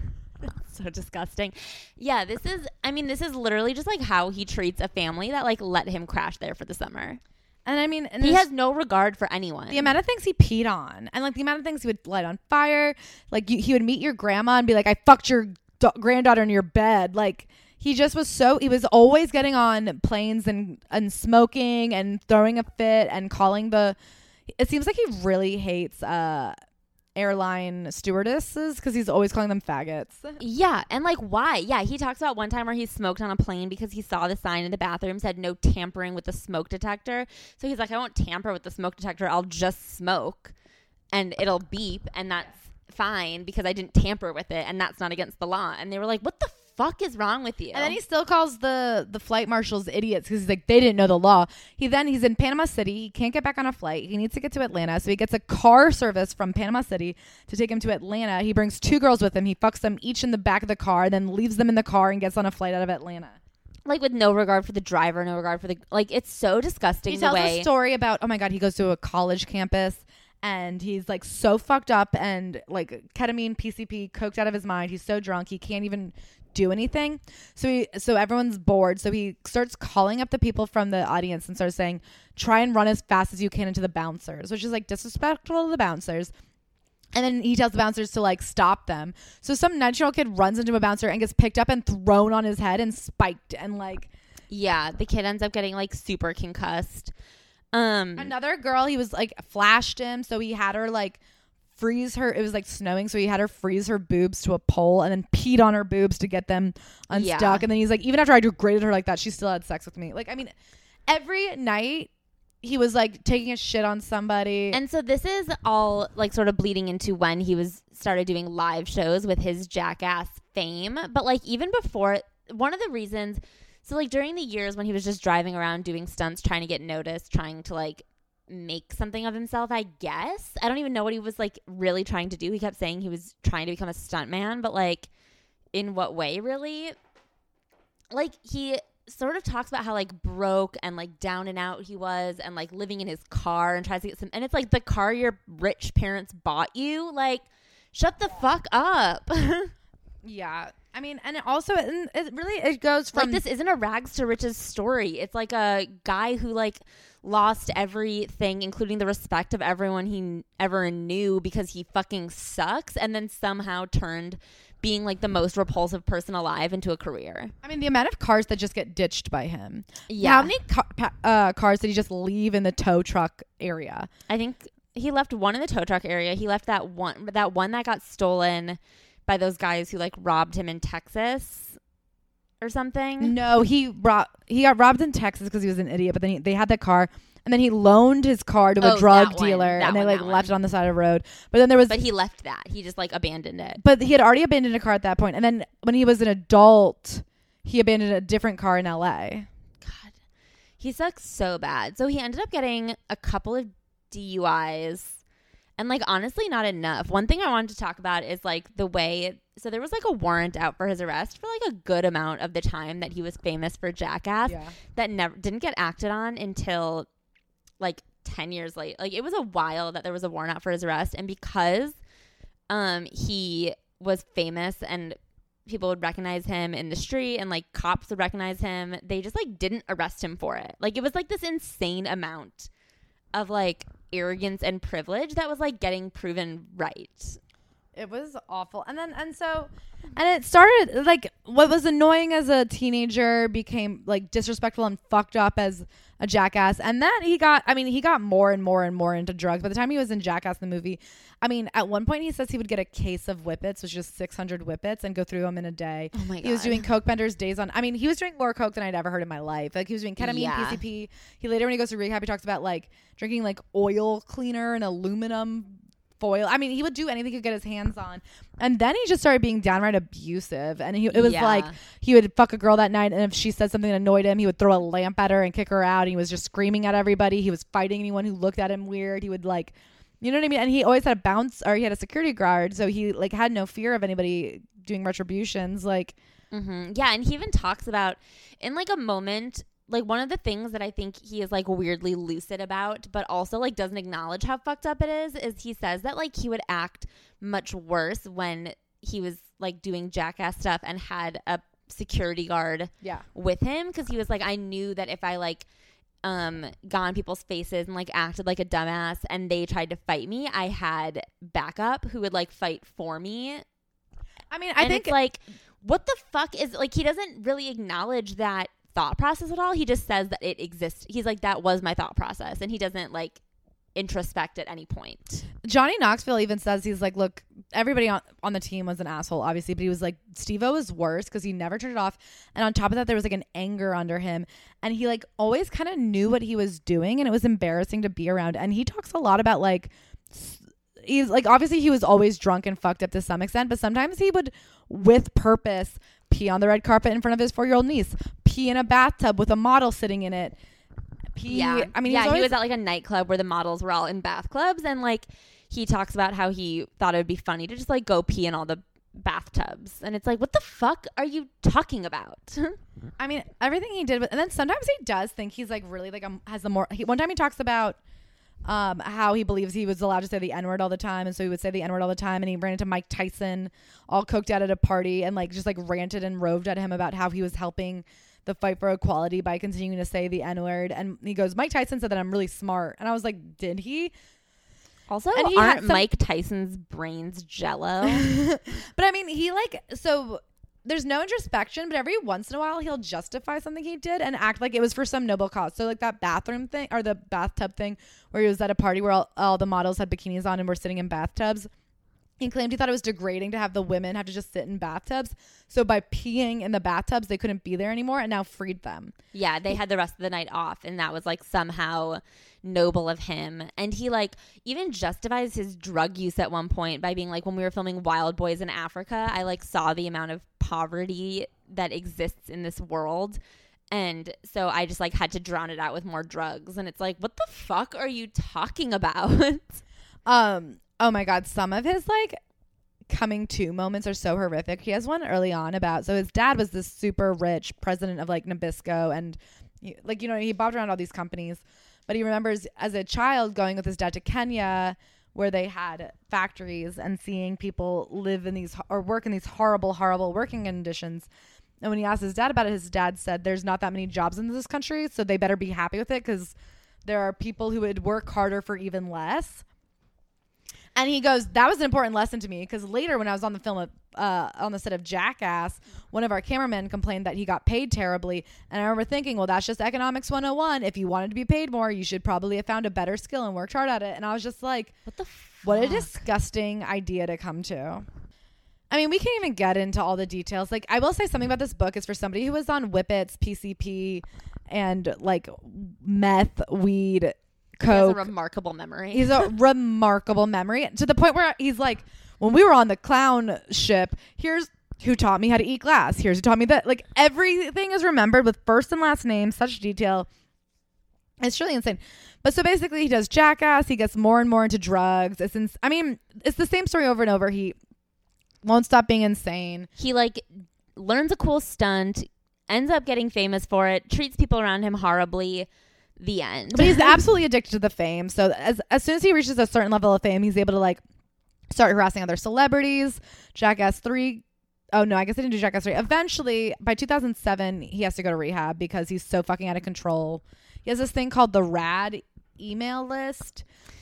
So disgusting. Yeah, this is, I mean, this is literally just like how he treats a family that like let him crash there for the summer. And I mean, and He there's- has no regard for anyone. the amount of things he peed on, and like the amount of things he would light on fire. Like you, he would meet your grandma and be like, I fucked your da- granddaughter in your bed. Like he just was so, he was always getting on planes and, and smoking and throwing a fit and calling the, it seems like he really hates uh, airline stewardesses because he's always calling them faggots. Yeah, and like why? Yeah, he talks about one time where he smoked on a plane because he saw the sign in the bathroom said no tampering with the smoke detector. So he's like, I won't tamper with the smoke detector. I'll just smoke and it'll beep and that's fine because I didn't tamper with it and that's not against the law. And they were like, what the fuck is wrong with you? And then he still calls the the flight marshals idiots because he's like, they didn't know the law. He then he's in Panama City. He can't get back on a flight. He needs to get to Atlanta, so he gets a car service from Panama City to take him to Atlanta. He brings two girls with him. He fucks them each in the back of the car, then leaves them in the car and gets on a flight out of Atlanta. like with no regard for the driver, no regard for the, like, it's so disgusting. He the tells way a story about, oh my God, he goes to a college campus and he's like so fucked up and like ketamine, P C P, coked out of his mind. He's so drunk he can't even do anything. So he, so everyone's bored. So he starts calling up the people from the audience and starts saying, try and run as fast as you can into the bouncers, which is like disrespectful to the bouncers. And then he tells the bouncers to like stop them. So some nineteen-year-old kid runs into a bouncer and gets picked up and thrown on his head and spiked and like, yeah, the kid ends up getting like super concussed. Um, another girl, he was like flashed him. So he had her like freeze her. It was like snowing. So he had her freeze her boobs to a pole and then peed on her boobs to get them unstuck. Yeah. And then he's like, even after I degraded her like that, she still had sex with me. Like, I mean, every night he was like taking a shit on somebody. And so this is all like sort of bleeding into when he was started doing live shows with his Jackass fame. But like even before, one of the reasons, so like during the years when he was just driving around doing stunts, trying to get noticed, trying to like make something of himself, I guess. I don't even know what he was like really trying to do. He kept saying he was trying to become a stuntman, but like in what way really? Like he sort of talks about how like broke and like down and out he was and like living in his car and tries to get some, and it's like the car your rich parents bought you, like shut the fuck up. Yeah. I mean, and it also, and it really, it goes from like this isn't a rags to riches story. It's like a guy who like lost everything, including the respect of everyone he n- ever knew because he fucking sucks, and then somehow turned being like the most repulsive person alive into a career. I mean, the amount of cars that just get ditched by him. Yeah. How many car, pa- uh, cars did he just leave in the tow truck area? I think he left one in the tow truck area. He left that one, that one that got stolen by those guys who like robbed him in Texas or something. No, he brought, he got robbed in Texas because he was an idiot, but then he, they had that car. And then he loaned his car to a Oh, drug that one. dealer, That and they one, like that left one. it on the side of the road. But then there was, But he left that. He just like abandoned it. but he had already abandoned a car at that point. And then when he was an adult, he abandoned a different car in L A. God, he sucks so bad. So he ended up getting a couple of D U Is. And like honestly not enough. One thing I wanted to talk about is like the way, so there was like a warrant out for his arrest for like a good amount of the time that he was famous for Jackass Yeah. that never didn't get acted on until like ten years late. Like it was a while that there was a warrant out for his arrest, and because um he was famous and people would recognize him in the street and like cops would recognize him, they just like didn't arrest him for it. Like it was like this insane amount of like arrogance and privilege that was like getting proven right. It was awful. And then, and so, and it started, like, what was annoying as a teenager became, like, disrespectful and fucked up as a jackass. And then he got, I mean, he got more and more and more into drugs. By the time he was in Jackass, the movie, I mean, at one point he says he would get a case of Whippets, which is six hundred Whippets, and go through them in a day. Oh, my God. He was doing coke benders days on, I mean, he was doing more coke than I'd ever heard in my life. Like, he was doing ketamine, Yeah. P C P. He later, when he goes to rehab, he talks about, like, drinking, like, oil cleaner and aluminum foil. I mean, he would do anything he could get his hands on. And then he just started being downright abusive. And he, it was Yeah. like he would fuck a girl that night, and if she said something that annoyed him, he would throw a lamp at her and kick her out. And he was just screaming at everybody. He was fighting anyone who looked at him weird. He would, like, you know what I mean? And he always had a bounce, or he had a security guard, so he, like, had no fear of anybody doing retributions. Like, Mm-hmm. Yeah, and he even talks about, in, like, a moment, like, one of the things that I think he is, like, weirdly lucid about, but also, like, doesn't acknowledge how fucked up it is, is he says that, like, he would act much worse when he was, like, doing jackass stuff and had a security guard yeah. with him, because he was like, I knew that if I, like, um, got in people's faces and, like, acted like a dumbass and they tried to fight me, I had backup who would, like, fight for me. I mean, I and think it's like, what the fuck is, like, he doesn't really acknowledge that thought process at all. He just says that it exists. He's like, that was my thought process, and he doesn't, like, introspect at any point. Johnny Knoxville even says, he's like, look, everybody on, on the team was an asshole, obviously, but he was like, Steve-O was worse because he never turned it off, and on top of that, there was, like, an anger under him, and he, like, always kind of knew what he was doing, and it was embarrassing to be around. And he talks a lot about, like, he's like, obviously he was always drunk and fucked up to some extent, but sometimes he would, with purpose, pee on the red carpet in front of his four-year-old niece, pee in a bathtub with a model sitting in it. Pee, Yeah, I mean, yeah, he's always, he was at, like, a nightclub where the models were all in bath clubs, and, like, he talks about how he thought it would be funny to just, like, go pee in all the bathtubs, and it's like, what the fuck are you talking about? I mean, everything he did, and then sometimes he does think he's, like, really, like, um, has the more, he, one time he talks about um, how he believes he was allowed to say the N-word all the time, and so he would say the N-word all the time, and he ran into Mike Tyson all coked out at a party, and, like, just, like, ranted and roved at him about how he was helping the fight for equality by continuing to say the N-word. And he goes, Mike Tyson said that I'm really smart. And I was like, did he? Also, And he aren't had some- Mike Tyson's brains jello? But I mean, he, like, so there's no introspection, but every once in a while he'll justify something he did and act like it was for some noble cause. So, like, that bathroom thing, or the bathtub thing, where he was at a party where all, all the models had bikinis on and were sitting in bathtubs. He claimed he thought it was degrading to have the women have to just sit in bathtubs. So by peeing in the bathtubs, they couldn't be there anymore, and now freed them. Yeah, they had the rest of the night off, and that was, like, somehow noble of him. And he, like, even justifies his drug use at one point by being like, when we were filming Wild Boys in Africa, I, like, saw the amount of poverty that exists in this world. And so I just, like, had to drown it out with more drugs. And it's like, what the fuck are you talking about? Um... Oh my God, some of his, like, coming to moments are so horrific. He has one early on about, so his dad was this super rich president of, like, Nabisco, and, like, you know, he bobbed around all these companies, but he remembers as a child going with his dad to Kenya, where they had factories, and seeing people live in these, or work in these horrible, horrible working conditions. And when he asked his dad about it, his dad said, there's not that many jobs in this country, so they better be happy with it, because there are people who would work harder for even less. And he goes, that was an important lesson to me, because later when I was on the film, of, uh, on the set of Jackass, one of our cameramen complained that he got paid terribly. And I remember thinking, well, that's just economics one oh one. If you wanted to be paid more, you should probably have found a better skill and worked hard at it. And I was just like, What the fuck? what a disgusting idea to come to. I mean, we can't even get into all the details. Like, I will say something about this book is for somebody who was on Whippets, P C P, and, like, meth, weed, He has a coke. remarkable memory. He's a remarkable memory, to the point where he's like, when we were on the clown ship, here's who taught me how to eat glass. Here's who taught me that. Like, everything is remembered with first and last name, such detail. It's truly insane. But so basically he does Jackass. He gets more and more into drugs. It's ins- I mean, it's the same story over and over. He won't stop being insane. He, like, learns a cool stunt, ends up getting famous for it, treats people around him horribly. The end. But he's absolutely addicted to the fame. So as as soon as he reaches a certain level of fame, he's able to, like, start harassing other celebrities. Jackass three. Oh, no, I guess I didn't do Jackass three. Eventually, by two thousand seven, he has to go to rehab because he's so fucking out of control. He has this thing called the RAD email list.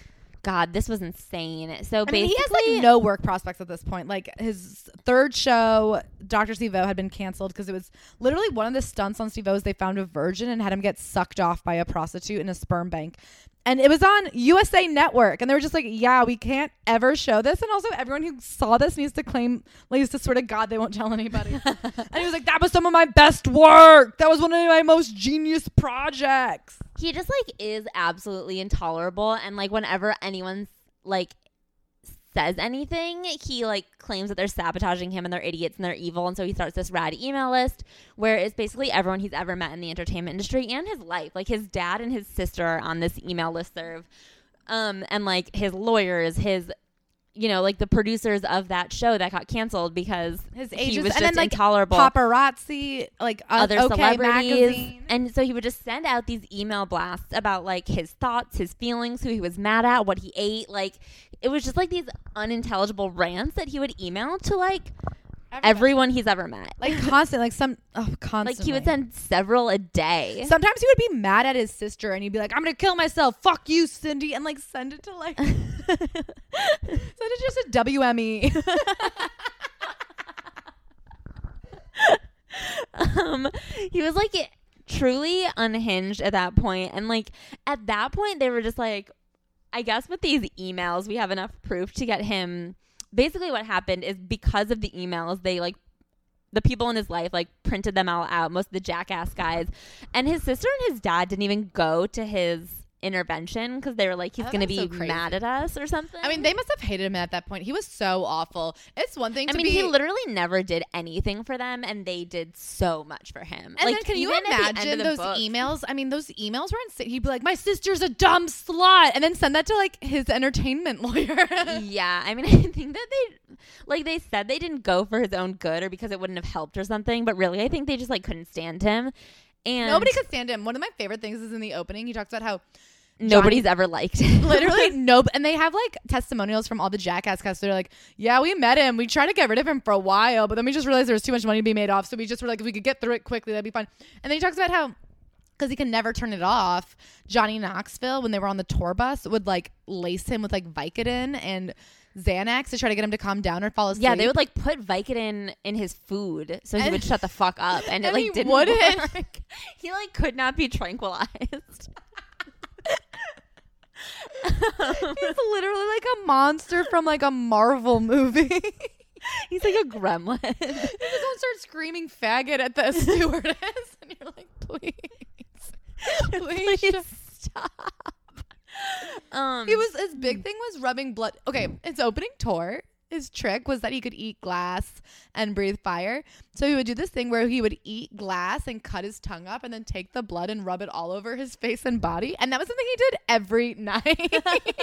God, this was insane. So I basically, mean, he has like no work prospects at this point. Like his third show, Doctor Steve-O, had been canceled because it was literally one of the stunts on Steve-O's. They found a virgin and had him get sucked off by a prostitute in a sperm bank. And it was on U S A Network. And they were just like, yeah, we can't ever show this. And also everyone who saw this needs to claim, like, needs to swear to God they won't tell anybody. And he was like, that was some of my best work. That was one of my most genius projects. He just like is absolutely intolerable. And like whenever anyone like says anything, he like claims that they're sabotaging him and they're idiots and they're evil. And so he starts this rad email list where it's basically everyone he's ever met in the entertainment industry and his life. Like his dad and his sister are on this email listserv. Um, and like his lawyers, his, you know, like the producers of that show that got canceled because his he agents was and just then, like, intolerable. Paparazzi, like uh, Other OK celebrities. Magazine. And so he would just send out these email blasts about like his thoughts, his feelings, who he was mad at, what he ate. Like it was just like these unintelligible rants that he would email to like Everybody. everyone he's ever met. Like constant, like some, oh, constantly. Like he would send several a day. Sometimes he would be mad at his sister and he'd be like, I'm going to kill myself. Fuck you, Cindy. And like send it to like, send it just a W M E. um, he was like it, truly unhinged at that point. And like at that point, they were just like, I guess with these emails, we have enough proof to get him. Basically what happened is because of the emails, they like the people in his life like printed them all out, most of the jackass guys. And his sister and his dad didn't even go to his intervention because they were like, he's going to be so mad at us or something. I mean, they must have hated him at that point. He was so awful. It's one thing to I mean, be... he literally never did anything for them and they did so much for him. And like, then can you imagine those book, emails? I mean, those emails were insane. He'd be like, my sister's a dumb slut. And then send that to like his entertainment lawyer. Yeah. I mean, I think that they, like they said they didn't go for his own good or because it wouldn't have helped or something. But really, I think they just like couldn't stand him. And nobody could stand him. One of my favorite things is in the opening. He talks about how nobody's Johnny, ever liked him. Literally no. And they have like testimonials from all the Jackass cast. They're like, yeah, we met him. We tried to get rid of him for a while, but then we just realized there was too much money to be made off. So we just were like, if we could get through it quickly, that'd be fine. And then he talks about how, because he can never turn it off, Johnny Knoxville, when they were on the tour bus, would like lace him with like Vicodin and Xanax to try to get him to calm down or fall asleep. Yeah, they would like put Vicodin in his food so he and, would shut the fuck up. And, and it like he didn't wouldn't. work. He like could not be tranquilized. He's literally like a monster from like a Marvel movie. He's like a gremlin. You just don't start screaming faggot at the stewardess and you're like, please please, please stop. Um he was his big thing was rubbing blood. Okay, his opening tour, his trick was that he could eat glass and breathe fire. So he would do this thing where he would eat glass and cut his tongue up and then take the blood and rub it all over his face and body. And that was something he did every night.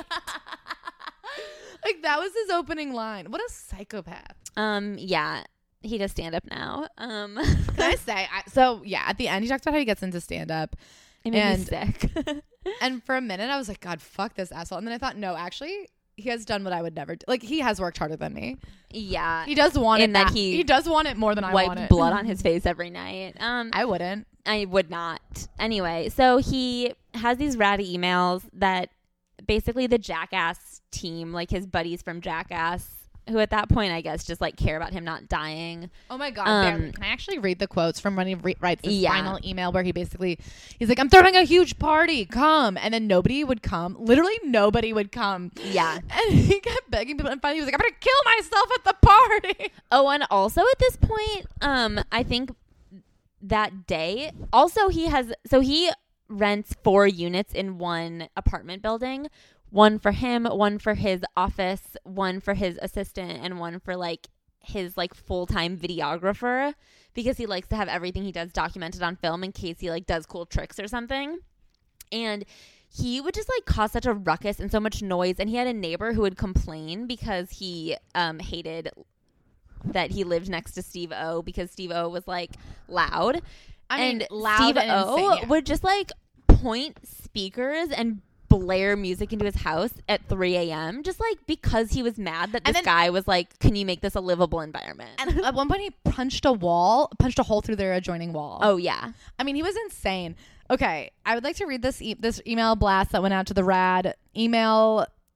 Like that was his opening line. What a psychopath. Um, yeah. He does stand up now. Um, Can I say? I, so yeah, at the end he talks about how he gets into stand up. It made me sick. And for a minute I was like, God, fuck this asshole. And then I thought, no, actually, he has done what I would never do. Like he has worked harder than me. Yeah, he does want in it. that back. he he does want it more than I want it. Wipe blood on his face every night. Um, I wouldn't. I would not. Anyway, so he has these ratty emails that basically the Jackass team, like his buddies from Jackass, who at that point I guess just like care about him not dying. Oh my God. Um, Can I actually read the quotes from when he re- writes this yeah. final email where he basically, he's like, I'm throwing a huge party, come. And then nobody would come. Literally nobody would come. Yeah. And he kept begging people. And finally he was like, I'm going to kill myself at the party. Oh, and also at this point, um, I think that day, also he has, so he rents four units in one apartment building. One for him, one for his office, one for his assistant, and one for like his like full-time videographer, because he likes to have everything he does documented on film in case he like does cool tricks or something. And he would just like cause such a ruckus and so much noise. And he had a neighbor who would complain because he um, hated that he lived next to Steve-O because Steve-O was like loud. I mean, and loud and Steve-O insane, yeah. would just like point speakers and blare music into his house at three a.m. just like because he was mad that this then, guy was like, can you make this a livable environment? And at one point he punched a wall, punched a hole through their adjoining wall. Oh yeah. I mean, he was insane. Okay, I would like to read this e- this email blast that went out to the rad email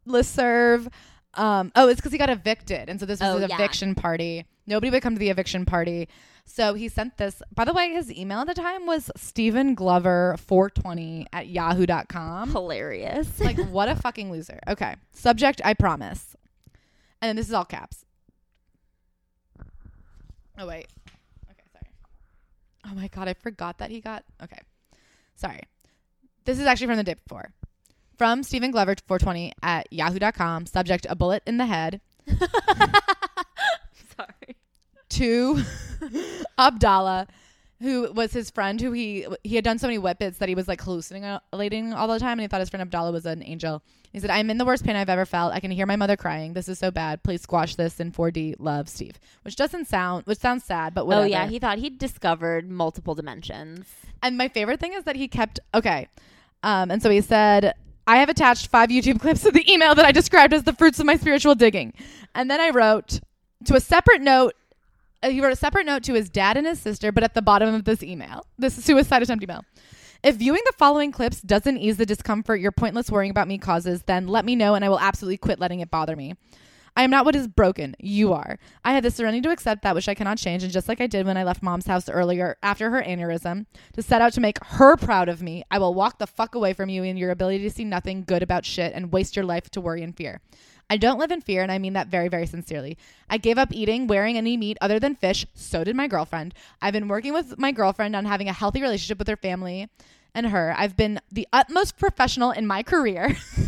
listserv. Um, oh, it's because he got evicted. And so this was Oh, an yeah. eviction party. Nobody would come to the eviction party. So he sent this. By the way, his email at the time was Stephen Glover four twenty at yahoo dot com. Hilarious. Like, what a fucking loser. Okay. Subject, I promise. And then this is all caps. Oh, wait. Okay, sorry. Oh, my God. I forgot that he got. Okay. Sorry. This is actually from the day before. From Stephen Glover four twenty at yahoo dot com. Subject, a bullet in the head. Sorry. To Abdallah, who was his friend, who he he had done so many whippets that he was like hallucinating all the time, and he thought his friend Abdallah was an angel. He said, I'm in the worst pain I've ever felt. I can hear my mother crying. This is so bad. Please squash this in four D. Love, Steve. Which doesn't sound, which sounds sad, but whatever. Oh, yeah. He thought he'd discovered multiple dimensions. And my favorite thing is that he kept, okay. Um, and so he said, I have attached five YouTube clips to the email that I described as the fruits of my spiritual digging. And then I wrote to a separate note, uh, he wrote a separate note to his dad and his sister, but at the bottom of this email, this suicide attempt email. If viewing the following clips doesn't ease the discomfort your pointless worrying about me causes, then let me know and I will absolutely quit letting it bother me. I am not what is broken. You are. I have the serenity to accept that which I cannot change. And just like I did when I left mom's house earlier after her aneurysm, to set out to make her proud of me, I will walk the fuck away from you and your ability to see nothing good about shit and waste your life to worry and fear. I don't live in fear, and I mean that very, very sincerely. I gave up eating, wearing any meat other than fish. So did my girlfriend. I've been working with my girlfriend on having a healthy relationship with her family and her. I've been the utmost professional in my career.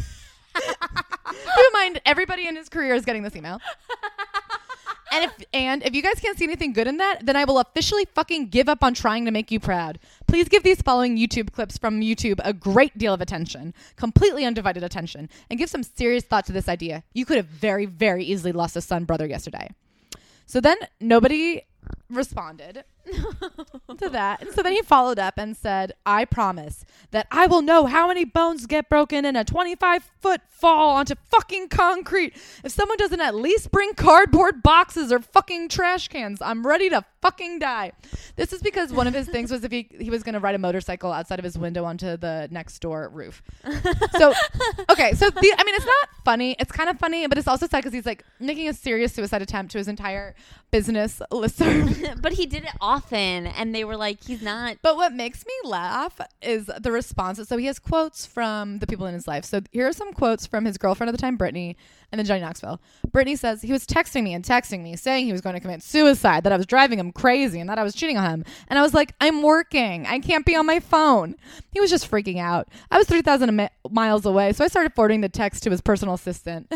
Keep in mind, everybody in his career is getting this email. And if and if you guys can't see anything good in that, then I will officially fucking give up on trying to make you proud. Please give these following YouTube clips from YouTube a great deal of attention, completely undivided attention, and give some serious thought to this idea. You could have very, very easily lost a son brother yesterday. So then nobody responded to that. And so then he followed up and said, I promise that I will know how many bones get broken in a twenty-five foot fall onto fucking concrete if someone doesn't at least bring cardboard boxes or fucking trash cans. I'm ready to fucking die. This is because one of his things was if he, he was going to ride a motorcycle outside of his window onto the next door roof. So, okay. So, the, I mean, it's not funny. It's kind of funny, but it's also sad because he's like making a serious suicide attempt to his entire business listserv. But he did it often, and they were like, he's not. But what makes me laugh is the responses. So he has quotes from the people in his life. So here are some quotes from his girlfriend at the time, Brittany, and then Johnny Knoxville. Brittany says, he was texting me and texting me saying he was going to commit suicide, that I was driving him crazy, and that I was cheating on him. And I was like, I'm working. I can't be on my phone. He was just freaking out. I was three thousand mi- miles away, so I started forwarding the text to his personal assistant.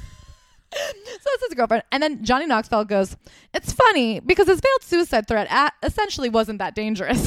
So that's his girlfriend. And then Johnny Knoxville goes, it's funny because his failed suicide threat a- essentially wasn't that dangerous.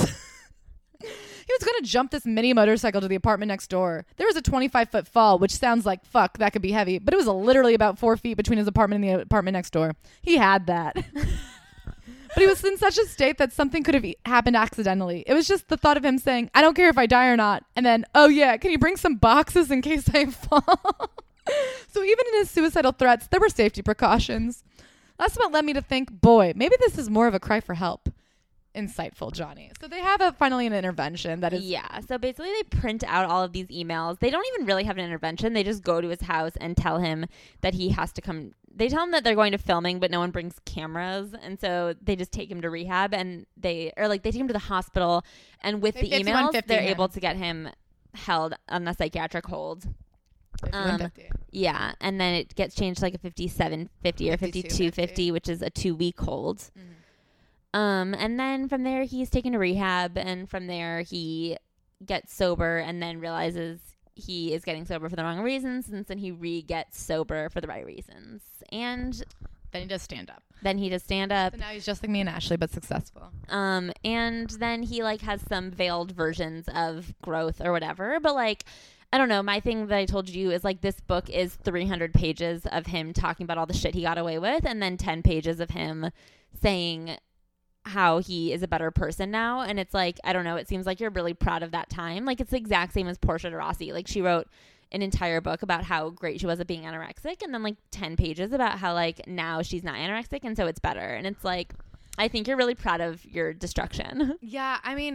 He was going to jump this mini motorcycle to the apartment next door. There was a twenty-five foot fall, which sounds like, fuck, that could be heavy. But it was literally about four feet between his apartment and the apartment next door. He had that. But he was in such a state that something could have e- happened accidentally. It was just the thought of him saying, I don't care if I die or not. And then, oh yeah, can you bring some boxes in case I fall? So even in his suicidal threats, there were safety precautions. That's what led me to think, boy, maybe this is more of a cry for help. Insightful, Johnny. So they have a finally an intervention that is... Yeah. So basically they print out all of these emails. They don't even really have an intervention. They just go to his house and tell him that he has to come... They tell him that they're going to filming, but no one brings cameras. And so they just take him to rehab and they... Or like they take him to the hospital. And with They the emails, they're him. able to get him held on a psychiatric hold. Um, yeah, and then it gets changed to like a fifty-seven fifty or fifty-two fifty, which is a two week hold. Mm-hmm. Um, and then from there he's taken to rehab, and from there he gets sober, and then realizes he is getting sober for the wrong reasons, and then he re-gets sober for the right reasons, and then he does stand up. Then he does stand up. So now he's just like me and Ashley, but successful. Um, and then he like has some veiled versions of growth or whatever, but like. I don't know. My thing that I told you is like this book is three hundred pages of him talking about all the shit he got away with, and then ten pages of him saying how he is a better person now. And it's like, I don't know. It seems like you're really proud of that time. Like it's the exact same as Portia de Rossi. Like she wrote an entire book about how great she was at being anorexic, and then like ten pages about how like now she's not anorexic, and so it's better. And it's like, I think you're really proud of your destruction. Yeah, I mean,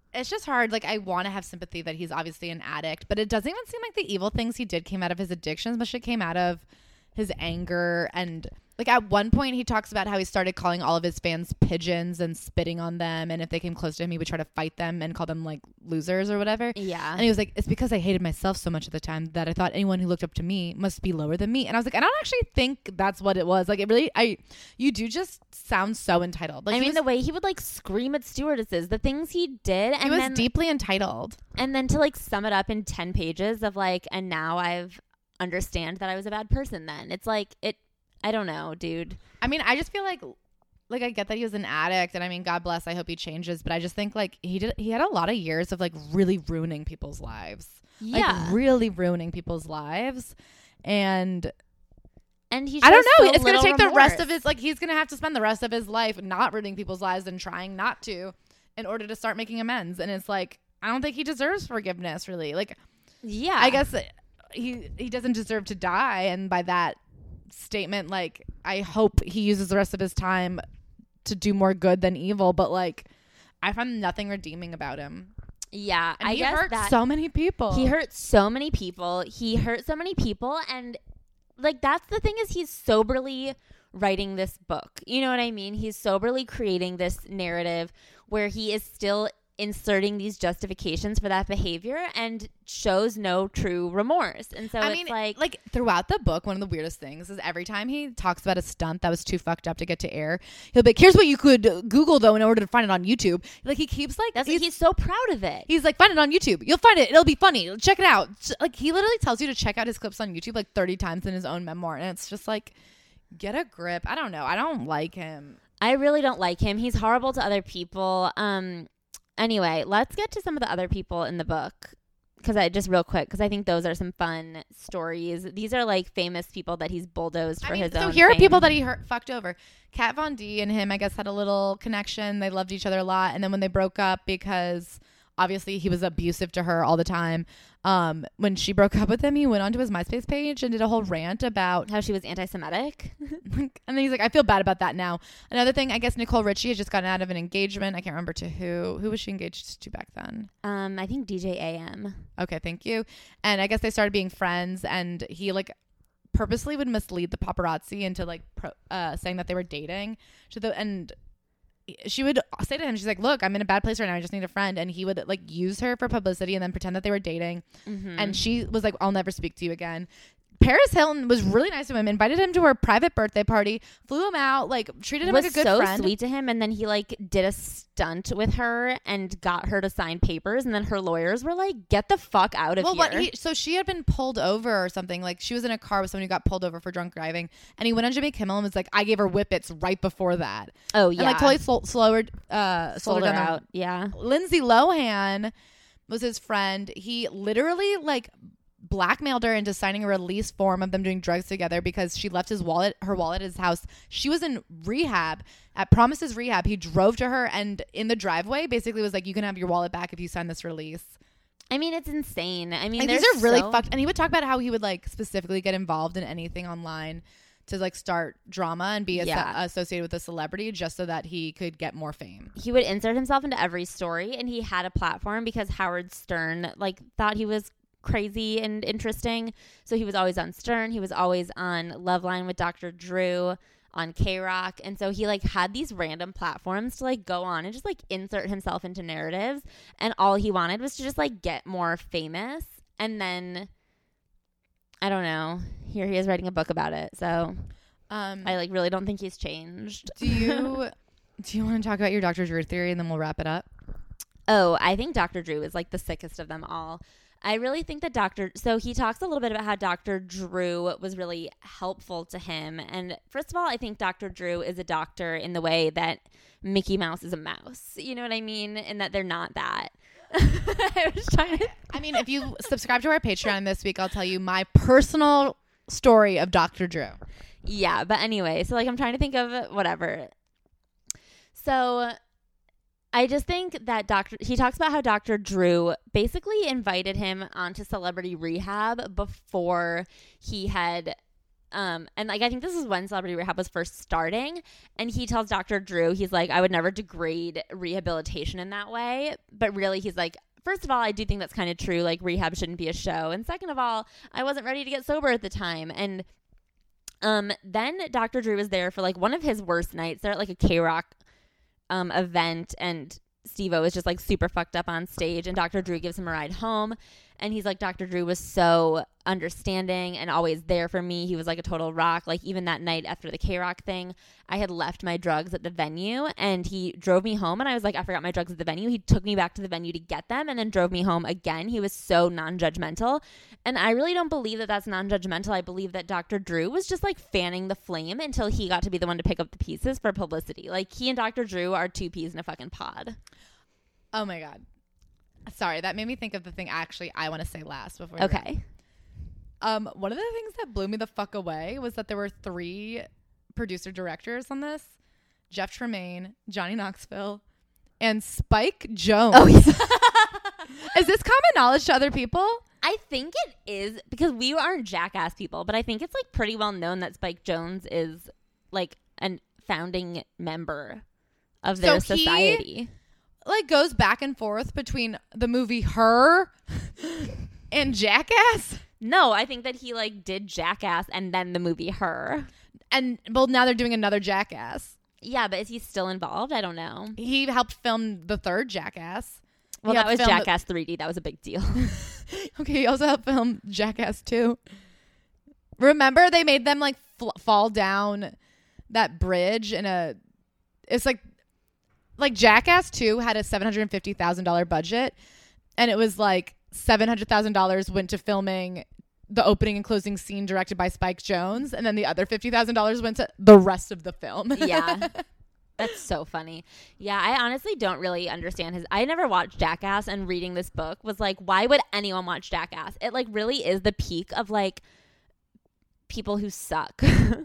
it's just hard. Like, I want to have sympathy that he's obviously an addict, but it doesn't even seem like the evil things he did came out of his addictions. Much it came out of his anger. And like at one point he talks about how he started calling all of his fans pigeons and spitting on them. And if they came close to him, he would try to fight them and call them like losers or whatever. Yeah. And he was like, it's because I hated myself so much at the time that I thought anyone who looked up to me must be lower than me. And I was like, I don't actually think that's what it was. Like it really, I, you do just sound so entitled. Like I mean, was, the way he would like scream at stewardesses, the things he did. And he was then, deeply entitled. And then to like sum it up in ten pages of like, and now I've understand that I was a bad person then. It's like, it, I don't know, dude. I mean, I just feel like, like I get that he was an addict, and I mean, God bless. I hope he changes. But I just think like he did. He had a lot of years of like really ruining people's lives. Yeah, like really ruining people's lives, and and he. I don't know. So it's gonna take remorse. the rest of his like. He's gonna have to spend the rest of his life not ruining people's lives and trying not to, in order to start making amends. And it's like I don't think he deserves forgiveness. Really, like yeah, I guess he he doesn't deserve to die, and by that statement, like I hope he uses the rest of his time to do more good than evil, but like I find nothing redeeming about him. Yeah, and I he guess hurt that so many people. He hurt so many people. He hurt so many people, and like that's the thing is he's soberly writing this book. You know what I mean? He's soberly creating this narrative where he is still inserting these justifications for that behavior and shows no true remorse. And so I it's mean, like like throughout the book, one of the weirdest things is every time he talks about a stunt that was too fucked up to get to air, he'll be like, here's what you could Google though in order to find it on YouTube. Like he keeps like that's he's, he's so proud of it. He's like, find it on YouTube. You'll find it. It'll be funny. Check it out. Like he literally tells you to check out his clips on YouTube like thirty times in his own memoir. And it's just like, get a grip. I don't know. I don't like him. I really don't like him. He's horrible to other people. Um, Anyway, let's get to some of the other people in the book because I just real quick because I think those are some fun stories. These are like famous people that he's bulldozed for I mean, his so own. So here are fame. people that he hurt, fucked over. Kat Von D and him, I guess, had a little connection. They loved each other a lot, and then when they broke up because obviously he was abusive to her all the time. Um, when she broke up with him, he went onto his MySpace page and did a whole rant about how she was anti-Semitic. And then he's like, I feel bad about that now. Another thing, I guess Nicole Richie had just gotten out of an engagement. I can't remember to who. Who was she engaged to back then? Um, I think D J A M. Okay, thank you. And I guess they started being friends, and he like purposely would mislead the paparazzi into like pro, uh, saying that they were dating. So the and. She would say to him, she's like, look, I'm in a bad place right now. I just need a friend. And he would like use her for publicity and then pretend that they were dating. Mm-hmm. And she was like, I'll never speak to you again. Paris Hilton was really nice to him, invited him to her private birthday party, flew him out, like treated him was like a good so friend. Sweet to him. And then he like did a stunt with her and got her to sign papers. And then her lawyers were like, get the fuck out of well, here. What he, so she had been pulled over or something. Like she was in a car with someone who got pulled over for drunk driving. And he went on Jimmy Kimmel and was like, I gave her whippets right before that. Oh, yeah. And like totally sl- slowed, uh, sold her her down out. Yeah. Lindsay Lohan was his friend. He literally like blackmailed her into signing a release form of them doing drugs together because she left his wallet, her wallet at his house. She was in rehab at Promises Rehab. He drove to her and in the driveway basically was like, you can have your wallet back if you sign this release. I mean, it's insane. I mean, like, these are really so- fucked. And he would talk about how he would like specifically get involved in anything online to like start drama and be yeah. as- associated with a celebrity just so that he could get more fame. He would insert himself into every story, and he had a platform because Howard Stern like thought he was crazy and interesting. So he was always on Stern. He was always on Loveline with Doctor Drew, on K-Rock. And so he like had these random platforms to like go on and just like insert himself into narratives. And all he wanted was to just like get more famous. And then I don't know. Here he is writing a book about it. So um, I like really don't think he's changed. Do you do you want to talk about your Doctor Drew theory and then we'll wrap it up? Oh, I think Doctor Drew is like the sickest of them all. I really think that Doctor So he talks a little bit about how Doctor Drew was really helpful to him. And first of all, I think Doctor Drew is a doctor in the way that Mickey Mouse is a mouse. You know what I mean? And that they're not that. I was trying to. I mean, if you subscribe to our Patreon this week, I'll tell you my personal story of Doctor Drew. Yeah, but anyway, so like I'm trying to think of whatever. So I just think that Doctor he talks about how Doctor Drew basically invited him onto Celebrity Rehab before he had Um, and like I think this is when Celebrity Rehab was first starting, and he tells Doctor Drew, he's like, I would never degrade rehabilitation in that way, but really he's like, first of all, I do think that's kind of true. Like rehab shouldn't be a show, and second of all, I wasn't ready to get sober at the time. And um, then Doctor Drew was there for like one of his worst nights. They're at like a K-Rock um event, and Steve-O is just like super fucked up on stage, and Doctor Drew gives him a ride home, and he's like, Doctor Drew was so understanding and always there for me. He was like a total rock. Like even that night after the K-Rock thing, I had left my drugs at the venue, and he drove me home, and I was like, I forgot my drugs at the venue. He took me back to the venue to get them and then drove me home again. He was so non-judgmental, and I really don't believe that that's non-judgmental. I believe that Doctor Drew was just like fanning the flame until he got to be the one to pick up the pieces for publicity. Like he and Doctor Drew are two peas in a fucking pod. Oh my God. Sorry, that made me think of the thing actually I want to say last before. Okay. Um, one of the things that blew me the fuck away was that there were three producer directors on this: Jeff Tremaine, Johnny Knoxville, and Spike Jones. Oh, yeah. Is this common knowledge to other people? I think it is, because we aren't Jackass people, but I think it's like pretty well known that Spike Jones is like a founding member of their So he- society. Like goes back and forth between the movie Her and Jackass. No, I think that he like did Jackass and then the movie Her. And well, now they're doing another Jackass. Yeah, but is he still involved? I don't know. He helped film the third Jackass. Well, He that helped was film Jackass three D. That was a big deal. the- okay, he also helped film Jackass two. Remember they made them like fl- fall down that bridge in a. It's like. Like Jackass two had a seven hundred fifty thousand dollars budget, and it was like seven hundred thousand dollars went to filming the opening and closing scene directed by Spike Jones, and then the other fifty thousand dollars went to the rest of the film. Yeah. That's so funny. Yeah, I honestly don't really understand his. I never watched Jackass, and reading this book was like, why would anyone watch Jackass? It like really is the peak of like people who suck.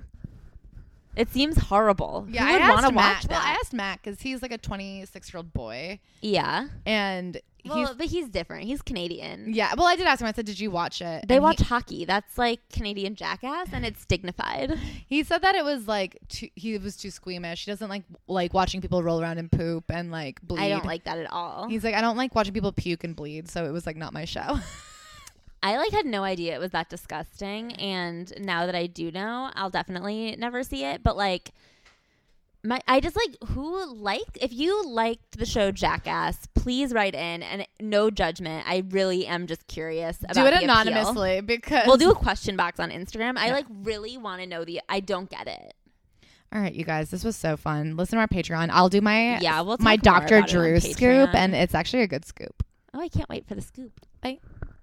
It seems horrible. Yeah, Who would I want to asked watch Matt. that? Well, I asked Matt because he's like a twenty-six-year-old boy, Yeah. and Well, he's but he's different. He's Canadian. yeah. Well, I did ask him. I said, "Did you watch it?" They And watch hockey. That's like Canadian Jackass, and it's dignified. He, he said that it was like too, he was too squeamish. He doesn't like like watching people roll around and poop and like bleed. I don't like that at all. He's like, I don't like watching people puke and bleed, so it was like not my show. I like had no idea it was that disgusting, and now that I do know, I'll definitely never see it. But like. My, I just like who liked if you liked the show Jackass, please write in, and no judgment. I really am just curious about Do it the anonymously appeal. because We'll do a question box on Instagram. I Yeah. like really want to know the I don't get it. All right, you guys, this was so fun. Listen to our Patreon. I'll do my Yeah, we'll talk my more Doctor about it on Drew Patreon. scoop, and it's actually a good scoop. Oh, I can't wait for the scoop. Bye.